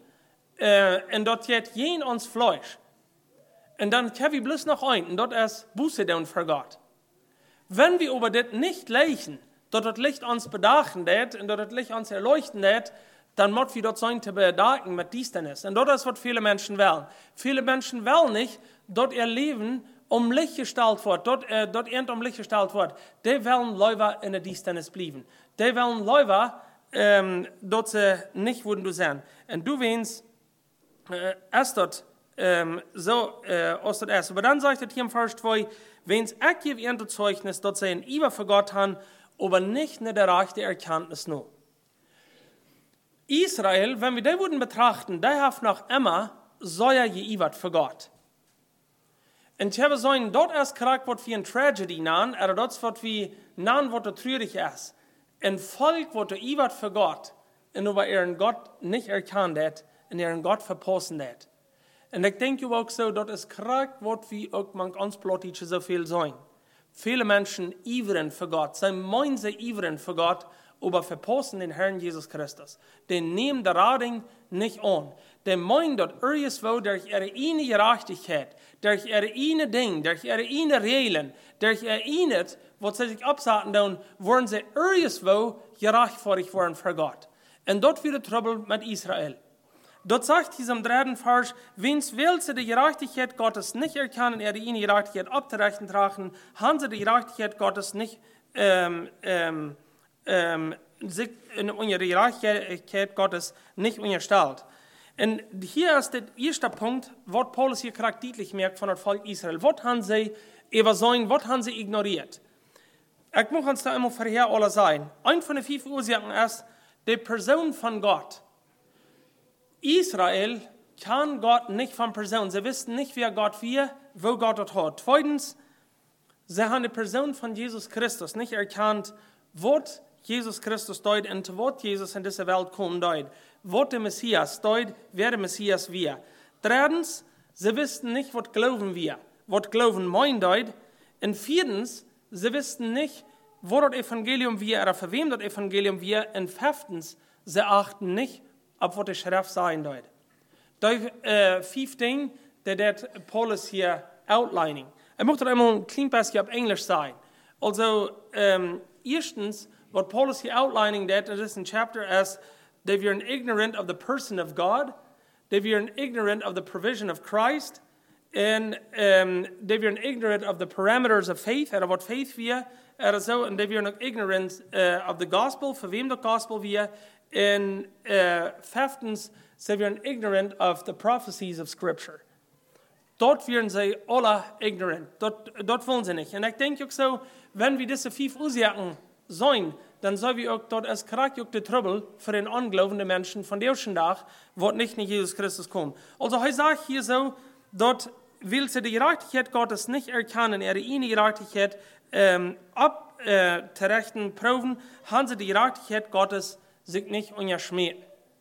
und dort hat jen uns Fleisch. Und dann können wir bloß noch ein, und dort ist Buße und für Gott. Wenn wir über das nicht leichen, dort das Licht uns bedachen det, und dort das Licht uns erleuchten det, dann muss wir dort sein zu bedachen mit Düsternis. Und dort ist, was viele Menschen wollen. Viele Menschen wollen nicht, dort ihr Leben Licht gestaltet wird, dort Licht gestaltet wird. Die wollen lieber in der Düsternis bleiben. Die wollen lieber, dort sie nicht würden du sein. Und du weinst, erst dort, aus dort erst. Aber dann sagt er hier im Vers 2, wenn es ich gebe ihr Zeugnis, dort sie ein Iber für Gott haben, aber nicht in der rechte Erkenntnis nur. Israel, wenn wir die würden betrachten, der hat noch immer Säuer geibert für Gott. Und ich habe so ein dort erst Charakter, was wie eine Tragedy nahen, oder dort wird wie nahen, was traurig ist. Ein Volk, was geibert für Gott, und über ihren Gott nicht erkannt hat, und ihren Gott verpassen hat. Und ich denke auch so, dort ist Charakter, was wie auch man uns plötzlich so viel sein. Viele Menschen ivern für Gott, sie meinen sie ivern für Gott, aber verpassen den Herrn Jesus Christus. Die nehmen der Rading nicht an. Die meinen dort irgendwo durch ihre eine Gerechtigkeit, durch ihre eine Ding, durch ihre eine Regeln, durch ihre eine, was sie sich absagen tun, wollen sie irgendwo gerechtfertigt werden für Gott. Und dort wird Trouble mit Israel. Dort sagt diesem 3. Vers, wenns will sie die Gerechtigkeit Gottes nicht erkennen, ihre eine Gerechtigkeit abzurechnen tragen, haben sie die Gerechtigkeit Gottes nicht sich in ihre Gerechtigkeit Gottes nicht unterstellt. Und hier ist der erste Punkt, was Paulus hier charakterlich merkt von dem Volk Israel. Was haben sie übersehen, was haben sie ignoriert? Ich muss uns da immer vorher alle sein. Ein von den 5 Ursachen ist die Person von Gott. Israel kann Gott nicht von Person. Sie wissen nicht, wer Gott wir, wo Gott dort hat. Zweitens, sie haben die Person von Jesus Christus nicht erkannt, was Jesus Christus deut und was Jesus in diese Welt kommen deut. Was der Messias deut, wer der Messias wir. Drittens, sie wissen nicht, was glauben wir. Was glauben mein deut. Und viertens, sie wissen nicht, wo das Evangelium wir oder für wem das Evangelium wir. Und fünftens, sie achten nicht, ob was die Schrift sein deut. Die 5 Dinge, die Paulus hier outlining. Ich möchte einmal ein klein bisschen auf Englisch sein. Also, erstens, what Paulus here outlining that in this chapter as they were ignorant of the person of God, they were ignorant of the provision of Christ, and they were ignorant of the parameters of faith, and of what faith wir, and they were ignorant of the gospel, for wem the gospel wir, and fünftens, they were ignorant of the prophecies of Scripture. Dort wären sie alle ignorant, dort wollen sie nicht. Und ich denke auch so, wenn wir diese 5 Ursachen sein, dann soll wir auch dort als Charakter die Trouble für den unglaubenden Menschen von der ersten Tag, wo nicht in Jesus Christus kommen. Also er sagt hier so, dort will sie die Gerechtigkeit Gottes nicht erkennen, ihre eine Gerechtigkeit abzurechten, prüfen, haben sie die Gerechtigkeit Gottes sich nicht unterschmäht.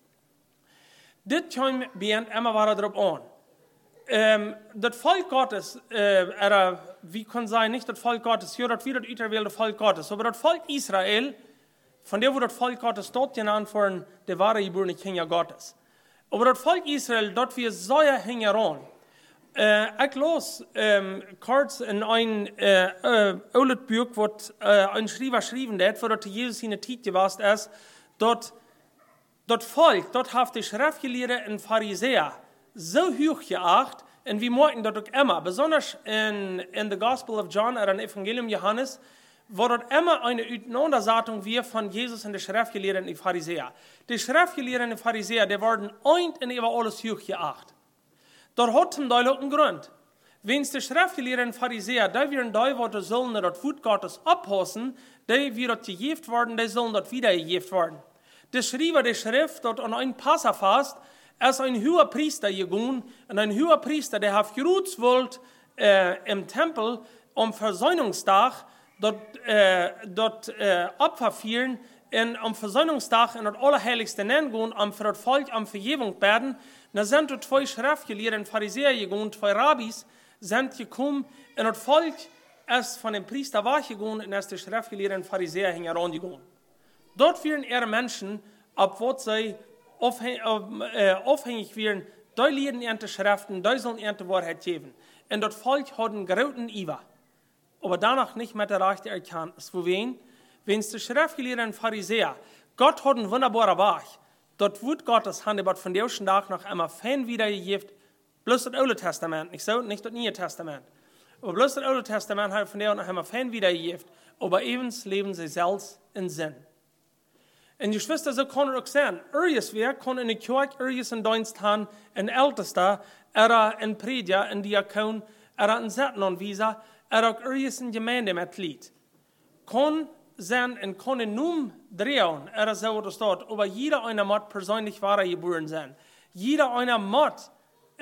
Das kommt bei immer weiter darauf an. Das Volk Gottes, wie kann sein, nicht das Volk Gottes, ja, das wird das auserwählte Volk Gottes, aber das Volk Israel, von dem wo das Volk Gottes dort genannt worden, der wahre geborene Kinder Gottes. Aber das Volk Israel, dort wir säuer hängeron. Ich los kurz in ein oudet Buch, was ein Schreiber schrieben hat, wo dort Jesus in der Zeit gewesen ist, dort Volk, dort hat die Schriftgelehrten und Pharisäer so hoch geachtet, und wir merken dort auch immer, besonders in the Gospel of John oder im Evangelium Johannes, wo dort immer eine Auseinandersetzung wir von Jesus und den Schriftgelehrten und den Pharisäer. Die Schriftgelehrten und die Pharisäer, die werden ein und über alles hoch geachtet. Dort hat zum Teil auch einen Grund. Wenn die Schriftgelehrten und Pharisäer, die werden die, die sollen das Wort Gottes abpassen, die wird gegift worden, die sollen dort wieder gegift werden. Der Schreiber der Schrift dort an einen Passafast, ist ein hoher Priester gegangen, und ein hoher Priester, der hat geruht wollt im Tempel am Versöhnungstag, dort Opfer führen, und am Versöhnungstag in das Allerheiligste gehen, um für das Volk am Vergebung beten. Da sind dort zwei Schriftgelehrten, Pharisäer gegangen, zwei Rabbis sind gekommen, und das Volk ist von dem Priester weggegangen, und ist die Schriftgelehrten Pharisäer herangegangen. Dort werden ihre Menschen, ab was sie aufhängig werden, die lehren ihre Schriften, die sollen ihre Wahrheit geben. Und das Volk hat einen großen Iver, aber danach nicht mit der rechten Erkenntnis. Für wen? Wenn es die Schriftgelehrten Pharisäer, Gott hat einen wunderbaren Weg, dort wird Gottes Hand aber von der ersten Tag noch einmal fein wiedergegeben, bloß das Alte Testament, nicht so, nicht das Neue Testament. Aber bloß das Alte Testament hat von der noch einmal fein wiedergegeben, aber evens leben sie selbst in Sinn. Und die Geschwister, so kann es auch sein. Wer kann in der Kirche, in Dienst haben, ein Ältester, ein Prediger, ein Diakon, ein Settenanwieser, auch ein Gemeindemitglied. Kann sein und kann in Numm drehen, so das dort, aber jeder einer muss persönlich wahrer geboren sein. Jeder einer muss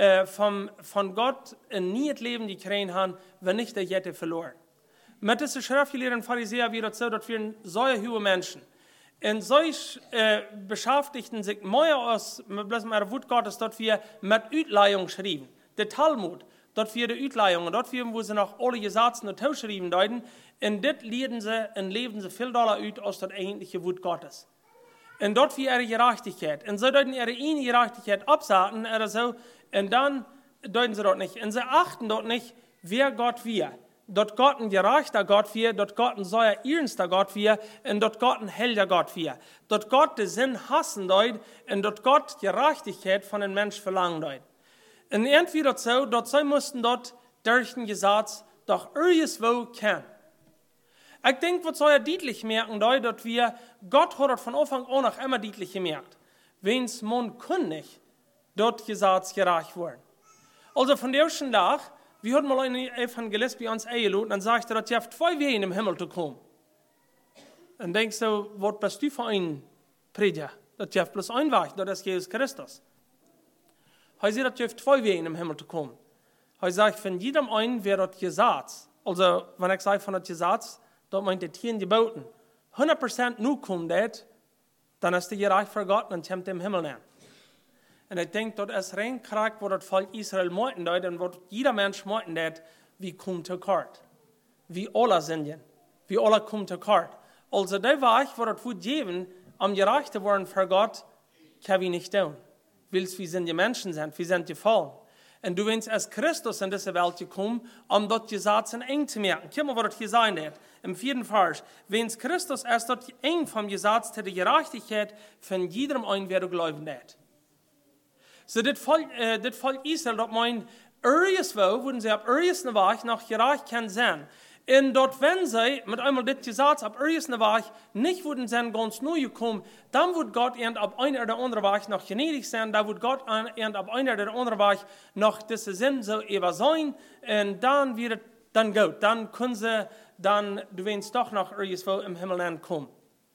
von Gott ein neues Leben gekriegt haben, wenn nicht der Jette verloren. Mit diesen Schriftgelehrten Pharisäer wird es so, dass wir solche hohe Menschen, und solch beschäftigten sich mehr aus, mit dem Wort Gottes, dort wir mit Utleihung schrieben. Der Talmud, dort wir die Utleihung, dort wir, wo sie noch alle Gesetze und Tau schrieben deuten, und das leben sie viel doller ut aus das eigentliche Wort Gottes. Und dort wir ihre Gerechtigkeit. Und so deuten ihre eine Gerechtigkeit absaten, oder so, und dann deuten sie dort nicht. Und sie achten dort nicht, wer Gott wir. Dort Gott ein gerechter Gott wir, dort Gott ein säuer ernster Gott wir, und dort Gott ein helder Gott wir. Dort Gott den Sinn hassen deut, und dort Gott Gerechtigkeit von den Menschen verlangen deut. Und irgendwie dort so mussten dort durch den Gesetz doch irgendwo kennen. Ich denke, was soll ja deutlich merken deut, dass wir, Gott hat dort von Anfang an noch immer deutlich gemerkt, wenns man kann nicht dort Gesetz gerecht werden. Also von der ersten Tag, wir hatten mal einen Evangelist bei uns eingeladen, dann sagte er, dass ihr 2 Wege im Himmel zu kommen. Dann denkst du, was bist du für ein Prediger? Das ihr bloß ein Weg, das ist Jesus Christus. Er sagt, dass ihr 2 Wege im Himmel zu kommen. Er sagt, von jedem einen wäre das Gesetz. Also, wenn ich sage von das Gesetz, das meint die 10 Geboten. 100% nur kommt das, dann ist die gerecht für Gott und kommt im Himmel näher. Und ich denke, das ist rein krank, wo das Volk Israel meinten dort, und wo jeder Mensch meinten dort, wie kommt zu kort. Wie alle sind, wie alle kommt zu kort. Also der Weg, wo das Wort geben, gerecht zu werden für Gott, kann wir nicht tun. Weil wir sind die Menschen sind, wir sind gefallen. Und du willst als Christus in diese Welt gekommen, dort Gesetz eng zu merken. Guck mal, was das hier sein wird. Im 4. Vers. Wenn Christus erst dort eng vom Gesetz zu der Gerechtigkeit von jedem einen, wer du glauben wird. So das Volk Israel, das meint, irgendwo, würden sie ab irgendeinem Weg noch gerecht können sein. Und dort, wenn sie mit einmal das Gesetz ab irgendeinem Weg nicht würden sein ganz neu gekommen, dann wird Gott ab einer oder anderen Weg noch gnädig sein, da wird Gott ab einer oder anderen Weg noch diese Sinn so über sein, und dann wird es dann gut. Dann können sie, du willst doch noch irgendwo im Himmel kommen.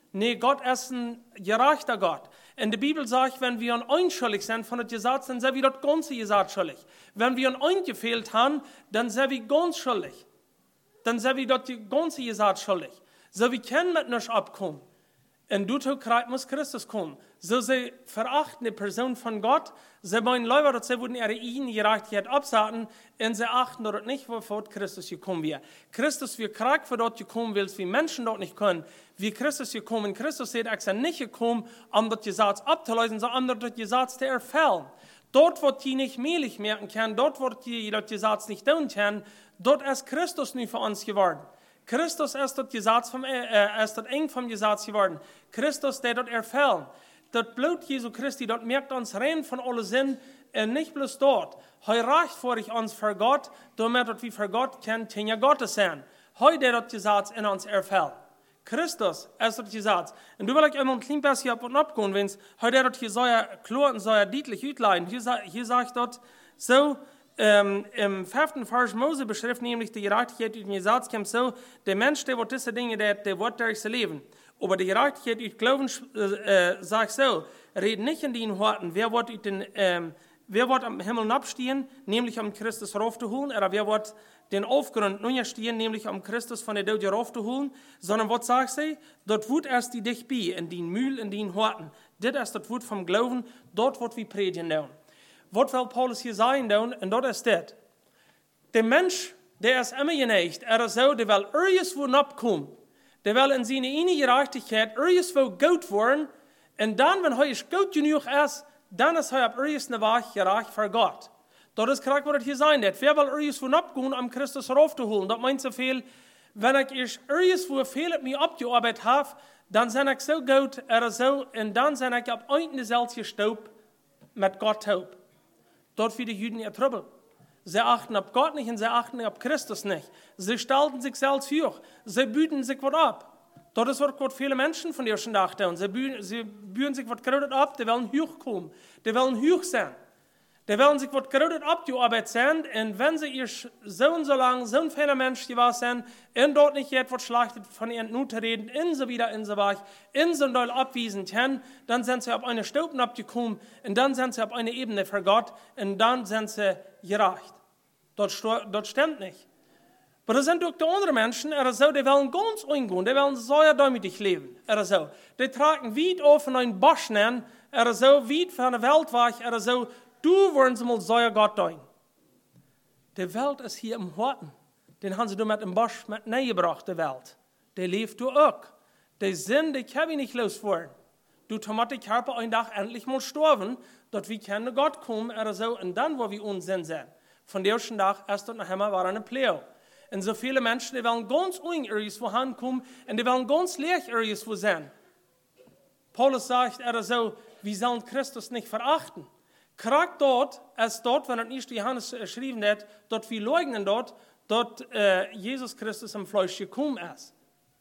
Nee, Gott ist ein gerechter Gott. In der Bibel sagt, wenn wir unschuldig sind von dem Gesetz, dann sind wir das ganze Gesetz schuldig. Wenn wir eingefehlt haben, dann sind wir ganz schuldig. Dann sind wir das ganze Gesetz schuldig. So wir können mit nichts abkommen. Und dazu muss Christus kommen. So sie verachten die Person von Gott. Sie meinen Leute, dass sie würden ihre eigene Gerechtigkeit absagen. Und sie achten dort nicht, wovor Christus gekommen wäre. Christus wird krank, für dort gekommen will, wie Menschen dort nicht können. Wie Christus gekommen. Christus ist extra nicht gekommen, um das Gesetz abzulösen, sondern um das Gesetz zu erfüllen. Dort, wo die nicht mehlig merken können, dort, wo die das Gesetz nicht tun können, dort ist Christus nun für uns geworden. Christus ist das Gesetz ist das eng vom Gesetz geworden. Christus, der dort erfüllt. Das Blut Jesu Christi, dort merkt uns rein von allen Sinn, und nicht bloß dort. Heu reicht vor ich uns für Gott, damit wir für Gott kennen, Kinder Gottes sein. Heu der das Gesetz in uns erfüllt. Christus ist das Gesetz. Und du willst immer ein klein bisschen ab und abgehen, wenn es heute dort hier so klar und so deutlich ausleihen. Hier sagt dort so, im 5. Vers Mose beschreibt nämlich die Gerechtigkeit durch den Gesetz, kommt so, der Mensch, der wird diese Dinge, der wird durch sein Leben. Aber die Gerechtigkeit durch Glauben sagt so, red nicht in den Worten, wer wird am Himmel abstehen, nämlich um Christus raufzuholen, oder wer wird den Aufgrund nun stehen, nämlich um Christus von der Toten raufzuholen, sondern was sagt sie? Dort wird erst die dich bei, in den Mühl, in den Worten. Das ist das Wort vom Glauben, dort wird wir predigen tun. Was will Paulus hier sagen tun? Und dort ist das. Der Mensch, der ist immer geneigt, ist so, der will irgendwo abkommen. Der will in seine innere Gerechtigkeit irgendwo gut werden. Und dann, wenn er gut genug ist, dann ist er auf irgendeine Weise gerecht für Gott. Dort ist korrekt, was das hier sein wird. Wer will irgendwo abgehen, um Christus raufzuholen? Das meint so viel, wenn ich irgendwo viel mit mir abgearbeitet habe, dann bin ich so gut, so, und dann bin ich auf eine seltsame Staub mit Gott taub. Dort wird die Juden ihr Trouble. Sie achten auf Gott nicht und sie achten auf Christus nicht. Sie stalten sich selbst hoch. Sie bieten sich was ab. Dort ist was viele Menschen von dir schon dachten. Und sie bieten sich was gerührt ab, die wollen hochkommen. Die wollen hoch sein. Die wollen sich was gerührt ab, die Arbeit sein. Und wenn sie ihr so und so lang, so ein feiner Mensch gewesen sind, und dort nicht etwas Schlechtes von ihren Not reden, in so wieder, in so weich, in so doll abwiesen können, dann sind sie auf eine Stufen abgekommen, und dann sind sie auf eine Ebene für Gott, und dann sind sie gerecht. Dort stimmt nicht. Aber das sind auch die anderen Menschen, die wollen ganz eingehen, die wollen so damit leben. Die tragen weit auf von einem Bosch nennen, weit von der Welt weg, du wollen sie mal so Gott tun. Die Welt ist hier im Horten. Den haben sie mit dem Bosch mit gebracht, die Welt. Die lebt du auch. Die sind, die kann ich nicht loswerden. Du tomat die Körper einen Tag endlich mal sterben, dort wir können Gott kommen, und dann, wo wir Unsinn sind. Von der ersten Tag, erst und nachher war eine Pleo. Und so viele Menschen, die wollen ganz irgendwo hinkommen, und die wollen ganz leer irgendwo sein. Paulus sagt, wir sollen Christus nicht verachten. Gerade dort, als dort, wenn er nicht Johannes geschrieben hat, dort wir leugnen dort Jesus Christus im Fleisch gekommen ist.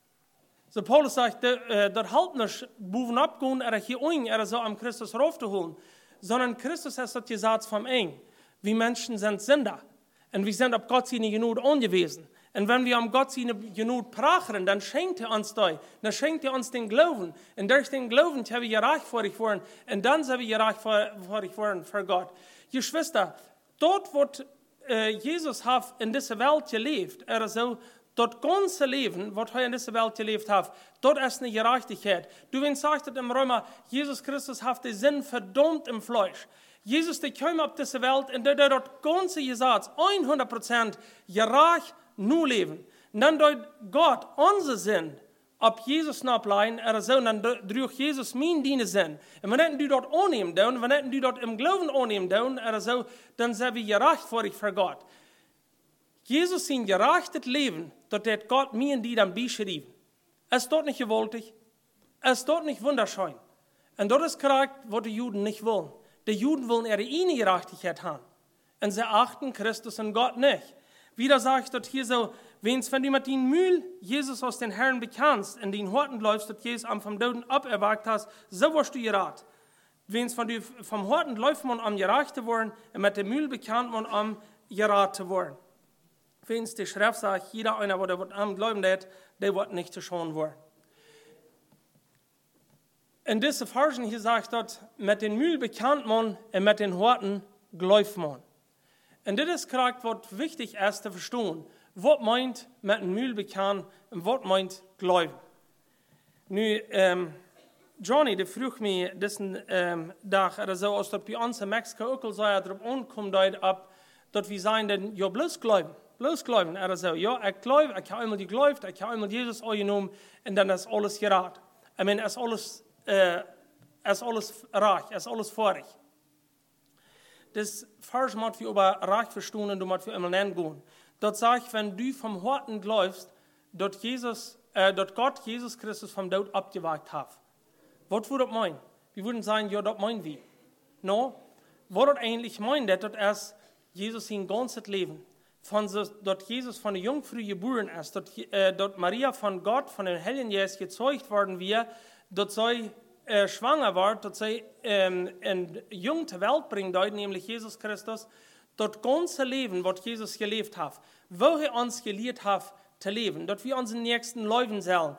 So Paulus sagt, dort halt nicht boven abgehen, hier so am Christus raufzuholen, sondern Christus ist das Gesetz vom Eng. Wir Menschen sind Sünder. Und wir sind auf Gott seine Genut angewiesen. Und wenn wir am Gott seine Genut prachen, dann schenkt er uns das. Dann schenkt er uns den Glauben. Und durch den Glauben haben wir gerecht vor euch worden. Und dann sind wir gerecht vor euch worden für Gott. Geschwister, dort, wo Jesus hat in dieser Welt gelebt, dort ganze Leben, was er in dieser Welt gelebt hat, dort ist eine Gerechtigkeit. Du, wenn sagt im Römer, Jesus Christus hat den Sinn verdammt im Fleisch. Jesus, der kam auf diese Welt und der dort ganze Gesetz, 100% gerecht nur leben. Und dann dort Gott unser Sinn ab Jesus nachleihen, und dann durch Jesus mein Diener sind. Und wenn du dort annehmen, wenn du dort im Glauben annehmen, dann sind wir gerecht vor dich für Gott. Jesus sein gerechtes Leben, dort hat Gott mir und die dann beschrieben. Es ist dort nicht gewaltig, es ist dort nicht wunderschön. Und dort ist korrekt, was die Juden nicht wollen. Die Juden wollen ihre eigene Gerechtigkeit haben. Und sie achten Christus und Gott nicht. Wieder sage ich dort hier so, wenn du mit den Mühl Jesus aus den Herren bekannst, in den Horten läufst, dass Jesus am vom Toten auferweckt hast, so wirst du gerat. Wenn du vom Horten läuft man am gerecht zu werden, und mit dem Mühl bekannt man am gerat zu werden. Wenn es die Schrift sagt, jeder einer, der am Glauben hat, der wird nicht zu schauen werden. In diese Versen hier sagt dort, mit den Mühl bekannt man und mit den Horten gläuft man. Und das ist gerade, was wichtig ist zu verstehen. Was meint mit den Mühl bekannt und was meint gläuben? Nu, Johnny, der frug mich diesen Tag, so, als dat bei uns in Mexiko auch so darauf ankommt, dass wir sagen, denn, ja, bloß gläuben. So, ja, ich glaube, ich habe einmal geglaubt, ich habe einmal Jesus angenommen und dann ist alles gerat. Ich meine, ist alles reich, ist alles vorig. Das Vers muss wir aber reich verstehen und du musst wir immer nennen gehen. Dort sage ich, wenn du vom Herzen glaubst, dass Gott Jesus Christus vom Tod abgewagt hat. Was würde das meinen? Wir würden sagen, ja, das meinen wir. No, was das eigentlich meint, das ist Jesus sein ganzes Leben. Dass Jesus von der Jungfrau geboren ist, dass Maria von Gott, von den Heiligen Geist gezeugt worden wir, dass sie schwanger war, dass sie ein Jung zur Welt bringt, nämlich Jesus Christus, das ganze Leben, was Jesus gelebt hat, wo er uns gelehrt hat zu leben, dass wir unseren nächsten leben sollen,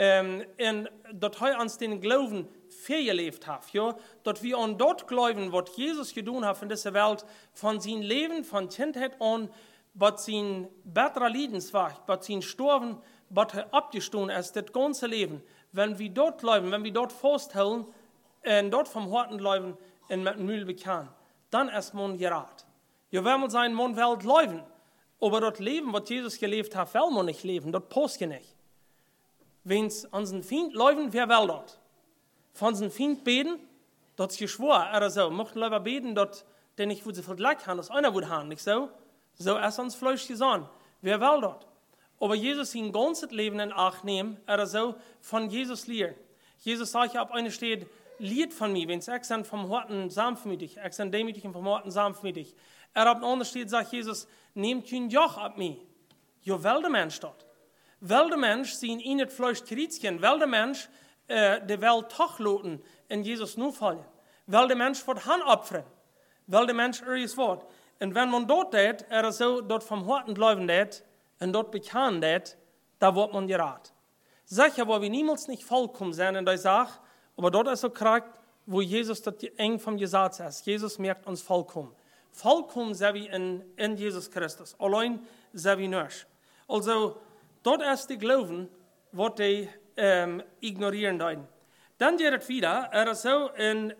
und dass er uns den Glauben vergelebt hat, ja, dass wir an dort glauben, was Jesus getan hat in dieser Welt, von seinem Leben, von Kindheit an, was sein besserer Leidensweg, was sein Sterben, was er abgestoßen ist, das ganze Leben. Wenn wir dort glauben, wenn wir dort festhalten, und dort vom Herzen glauben und mit dem Mühl bekennen, dann ist man gerat. Ja, wenn man sein Mund will glauben, aber das Leben, was Jesus gelebt hat, will man nicht leben, das passt nicht. Wenn es unseren Feind glauben, wer will das? Von unseren Feind beten, das ist geschworen, oder so, möchten lieber beten, dass der nicht so viel Glück haben, dass einer wird haben, nicht so? So ist uns Fleisch gesagt. Wer will das? Aber Jesus sein ganzes Leben in Acht nehmen, oder so, von Jesus lehren. Jesus sagt ja, ab einer steht, Lied von mir, wenn es ich vom Herzen sanftmütig, ich bin demütig und vom Herzen sanftmütig. Ab einer anderen steht, sagt Jesus, nehmt ein Joch ab mir. Ja, wel der Mensch dort? Wel der Mensch sein in das Fleisch kritzchen, wel der Mensch der Welt toch loten in Jesus nur fallen. Wel der Mensch wird Hand opfern. Wel der Mensch ist Wort. Und wenn man dort tät, so dort vom Herzen glauben tät, und dort bekannt tät, da wird man gerat. Sicher, wo wir niemals nicht vollkommen sein in der Sache, aber dort ist so korrekt, wo Jesus das eng vom Gesetz ist. Jesus merkt uns vollkommen. Vollkommen sind wir in Jesus Christus. Allein sind wir nicht. Also, dort ist die Glauben, was die ignorieren deuten. Dann geht es wieder, so,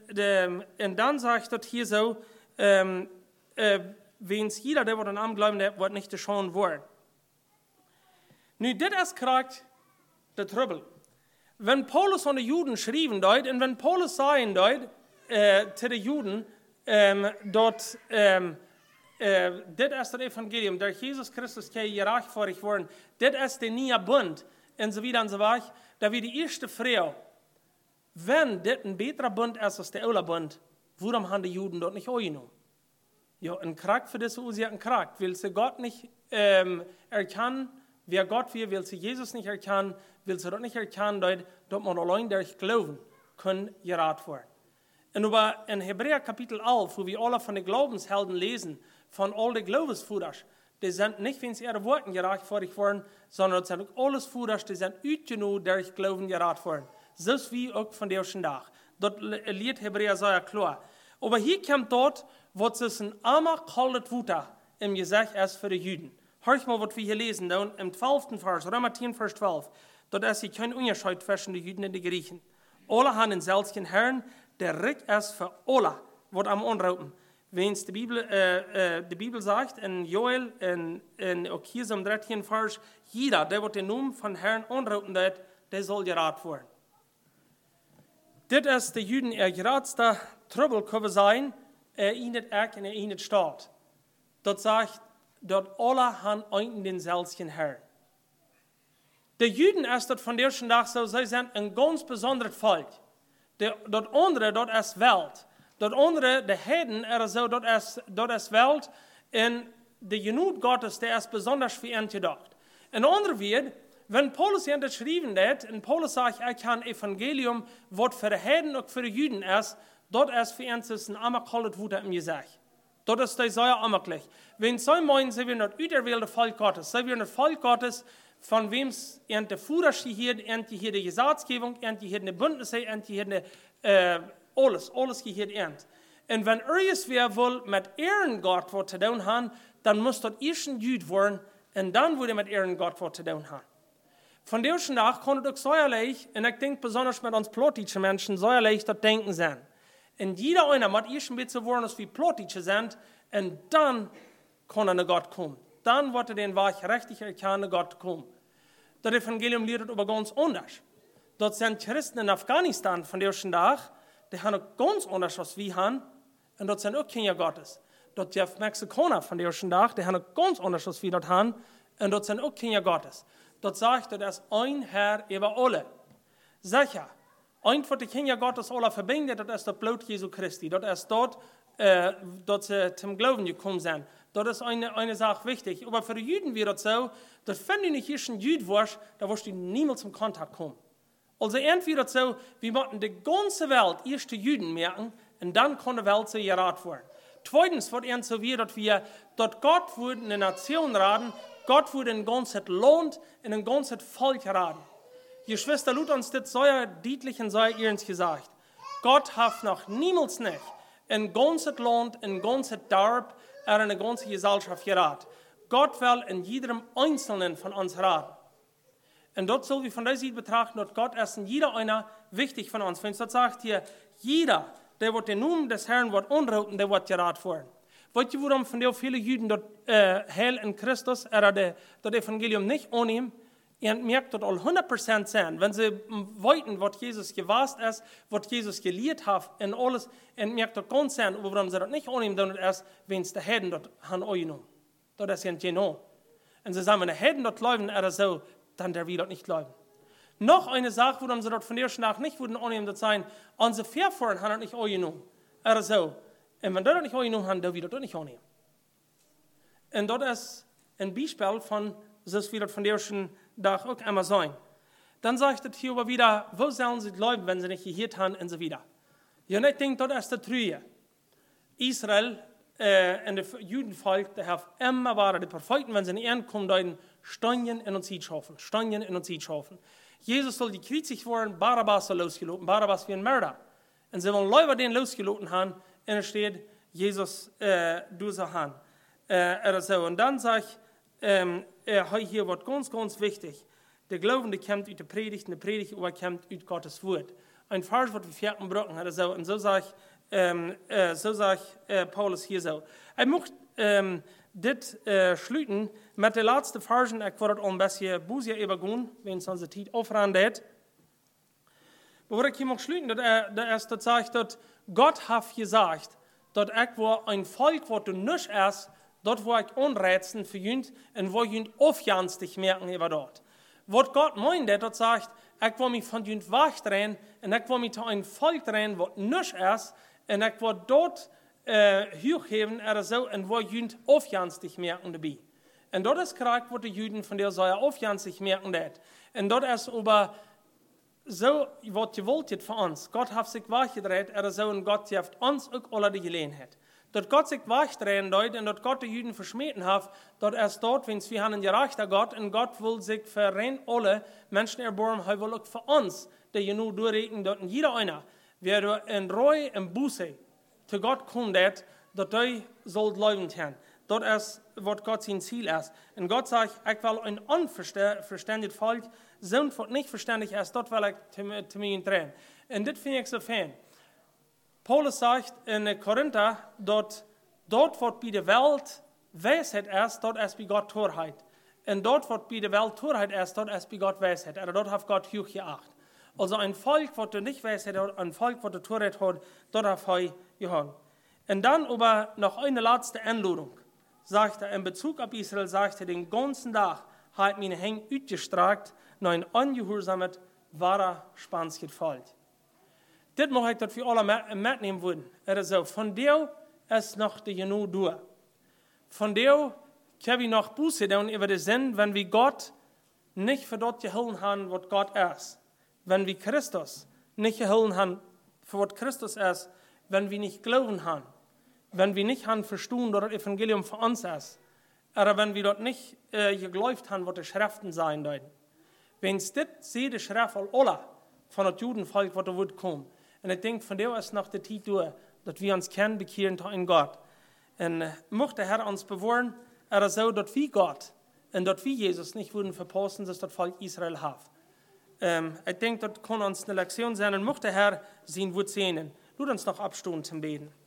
und dann sagt das hier so, wenn es jeder, der den Namen glauben, der wird nicht schauen wollen. Nu, das ist gerade der Trouble. Wenn Paulus an die Juden schrieben deut, und wenn Paulus sagen deut, zu den Juden, dort, das ist das Evangelium, der Jesus Christus gerechtfertigt worden, das ist der neue Bund, und so weiter und so weiter, da wir die erste Frau, wenn das ein besserer Bund ist als der alte Bund, warum haben die Juden dort nicht angenommen? Ja, ein Krieg für das sie ein Krieg. Will sie Gott nicht erkennen, wer Gott will sie Jesus nicht erkennen, will sie dort nicht erkennen, dort man allein durch Glauben können gerat werden. Und über in Hebräer Kapitel 11, wo wir alle von den Glaubenshelden lesen, von all den Glaubensführern, die sind nicht, wenn sie ihre Worten gerechtfertigt worden, sondern das sind auch alles Führer, die sind genug durch Glauben gerat worden. So wie auch von der ersten Tag. Dort liegt Hebräer sehr klar. Aber hier kommt dort, was es ein armer, kaltes Wutter im Gesicht ist für die Juden. Hört mal, was wir hier lesen, da im 12. Vers, Römer 10, Vers 12. Dort ist hier kein Unterschied zwischen den Juden und den Griechen. Alle haben einen selben Herrn, der Rick ist für alle, was am Anrufen. Wenn es die Bibel sagt, in Joel, in Okisa im 13. Vers, jeder, der wird den Namen von Herrn anrufen, der soll gerat werden. Das ist der Juden ihr geratste Trouble können sein, in das Eck und in das Staat. Dort sagt, dort alle haben einen denselben Herrn. Die Juden ist dort von der ersten Tag so, sie sind ein ganz besonderes Volk. Dort andere, dort ist Welt. Dort andere, die Heiden, so, dort ist Welt. Und der Genut Gottes, der ist besonders für ihn gedacht. In anderen wird, wenn Paulus hier das geschrieben hat, und Paulus sagt, er kann Evangelium, was für die Heiden und für die Juden ist, dort ist für uns ein amerkallet Wutter im Gesicht. Dort ist der sehr amerklich. Wenn sie meinen, sie werden das überwählte Volk Gottes, sie werden das Volk Gottes, von wem es die Führerschie hier die Gesetzgebung, hier die Bündnisse, hier alles hier. Und wenn irgendwer will mit Ehrengott was zu tun haben, dann muss das erst ein Jüd werden und dann würde mit Ehrengott was zu tun haben. Von der Tag kann es auch säuerlich, und ich denke besonders mit uns plotischen Menschen, säuerlich das Denken sein. Und jeder einer muss erst ein bisschen werden, als wir plotische sind, und dann kann er Gott kommen. Dann wird er den wahrhaftig erkennen, Gott kommen. Das Evangelium lehrt aber ganz anders. Dort sind Christen in Afghanistan von der Tag, die haben ganz anders, was wir haben, und dort sind auch Kinder Gottes. Dort sind Mexikaner von der Tag, die haben ganz anders, was wir dort haben, und dort sind auch Kinder Gottes. Dort sagt er, dass ein Herr über alle. Sicher, ein, was die Kinder Gottes alle verbindet, das ist das Blut Jesu Christi. Das ist dort sie zum Glauben gekommen sind. Das ist eine Sache wichtig. Aber für die Juden wird das so, dass wenn du nicht hier ein Jüd warst, dann wirst du niemals zum Kontakt kommen. Also entweder so, wir müssen die ganze Welt erst die Juden merken, und dann kann die Welt so gerat werden. Zweitens wird es so wie, dass Gott würde eine Nation raten, Gott würde ein ganzes Land und ein ganzes Volk raten. Die Schwester Luther uns das sehr deutlich und sehr ernst gesagt. Gott hat noch niemals nicht ein ganzes Land, ein ganzes Dorf, eine ganze Gesellschaft geraten. Gott will in jedem Einzelnen von uns raten. Und dort soll wir von der Seite betrachten, dass Gott ist in jeder einer wichtig von uns. Wenn es dort sagt hier, jeder, der wird den Namen des Herrn wird anrufen, der wird geraten werden. Weißt du, warum von der viele Juden dort Heil in Christus das Evangelium nicht annehmen? Ihr merkt dort all 100% sein, wenn sie wollten, was Jesus gewasst ist, was Jesus gelehrt hat, und alles, und merkt dort ganz sein, aber warum sie das nicht annehmen, dann ist, wenn es die Heiden dort haben angenommen. Das ist ja genau. Und sie sagen, wenn die Heiden dort glauben, oder so, dann der will dort nicht glauben. Noch eine Sache, warum sie dort von der Schnach nicht würden annehmen, das sein, unsere Vorfahren haben das nicht angenommen, oder so. Und wenn das nicht angenommen haben, dann will das nicht annehmen. Und das ist ein Beispiel von, das wird von der Tag auch einmal sein. Dann sagt es hier aber wieder, wo sollen sie glauben, wenn sie nicht gehört haben und so wieder. Ja, und ich denke, das ist der Trüge. Israel und das Judenvolk, der hat immer waren die Propheten, wenn sie nicht ankommen, deuten Steine in uns schaffen, Steine in uns schaffen. Jesus soll die Krieg worden, Barabbas soll losgeloten, Barabbas wie ein Mörder. Und sie wollen Leute den losgeloten haben, und es steht, Jesus, du so haben. So. Und dann sagt hier wird ganz, ganz wichtig. Der Glauben, der kommt aus der Predigt, und der Predigt kommt aus Gottes Wort. Ein Vers wird wie vierten Brücken, so. Und so sagt Paulus hier so. Ich möchte das schließen mit den letzten Versen. Ich werde auch ein bisschen Busia übergehen, wenn es unsere Zeit aufrennt. Aber ich möchte schließen, dass sagt, dass Gott hat gesagt, dass ich war ein Volk, das du nicht erst, dort wo ich unreizen für jünd und wo jünd aufjanstig merken über dort. Was Gott meint, dort sagt, ich will mich von jünd wegdrehen und ich will mich zu einem Volk drehen, was nicht ist, und ich will dort hochheben oder so, und wo jünd aufjanstig merken dabei. Und dort ist gerade, wo die Juden von der Säure aufjanstig merken dat. Und dort ist aber so, was gewollt wird für uns. Gott hat sich weggedreht oder so, und Gott hat uns auch alle die Gelegenheit. Dort Gott sich wegdrehen deut und dort Gott die Juden verschmähten hat, dort erst dort, wenn wir haben einen gerechter Gott, und Gott will sich für rein alle Menschen erbarmen, er will auch für uns, die nur durchreden, dort jeder einer, wer in Reue und Buße zu Gott kommt, dort die soll leben können. Dort ist, was Gott sein Ziel ist. Und Gott sagt, ich will ein unverständiges Volk, sind, was nicht verständlich ist, dort will ich zu mir drehen. Und das finde ich so fein. Paulus sagt in Korinther, dort wird bei der Welt Weisheit ist, dort ist bei Gott Torheit. Und dort wird bei der Welt Torheit ist, dort ist bei Gott Weisheit. Also dort hat Gott hoch geachtet. Also ein Volk, das nicht Weisheit hat, ein Volk, das Torheit hat, dort hat er gehabt. Und dann aber noch eine letzte Einladung. Sagt er, in Bezug auf Israel, sagt er, den ganzen Tag hat meine Hände ausgestreckt, nach ein ungehorsames, wahrer spanisches Volk. Das mag ich dort für alle mitnehmen wollen. Also von der ist noch die genug durch. Von der können wir noch Buße tun über den Sinn, wenn wir Gott nicht für dort gehalten haben, was Gott ist. Wenn wir Christus nicht gehalten haben, für was Christus ist, wenn wir nicht glauben haben. Wenn wir nicht haben verstanden, dass das Evangelium für uns ist. aber wenn wir dort nicht geglaubt haben, was die Schriften sein deuten. Wenn es das sieht, die Schrift alle von das Judenvolk, was da wird kommen. Und ich denke, von der ist noch die Zeit durch, dass wir uns kennenbekehren in Gott. Und möchte der Herr uns bewahren, so, dass wir Gott und dass wir Jesus nicht würden verpassen, dass das Volk Israel hat. Ich denke, das kann uns eine Lektion sein und möchte der Herr sein Wort sehen. Lasst uns noch abstunden zum Beten.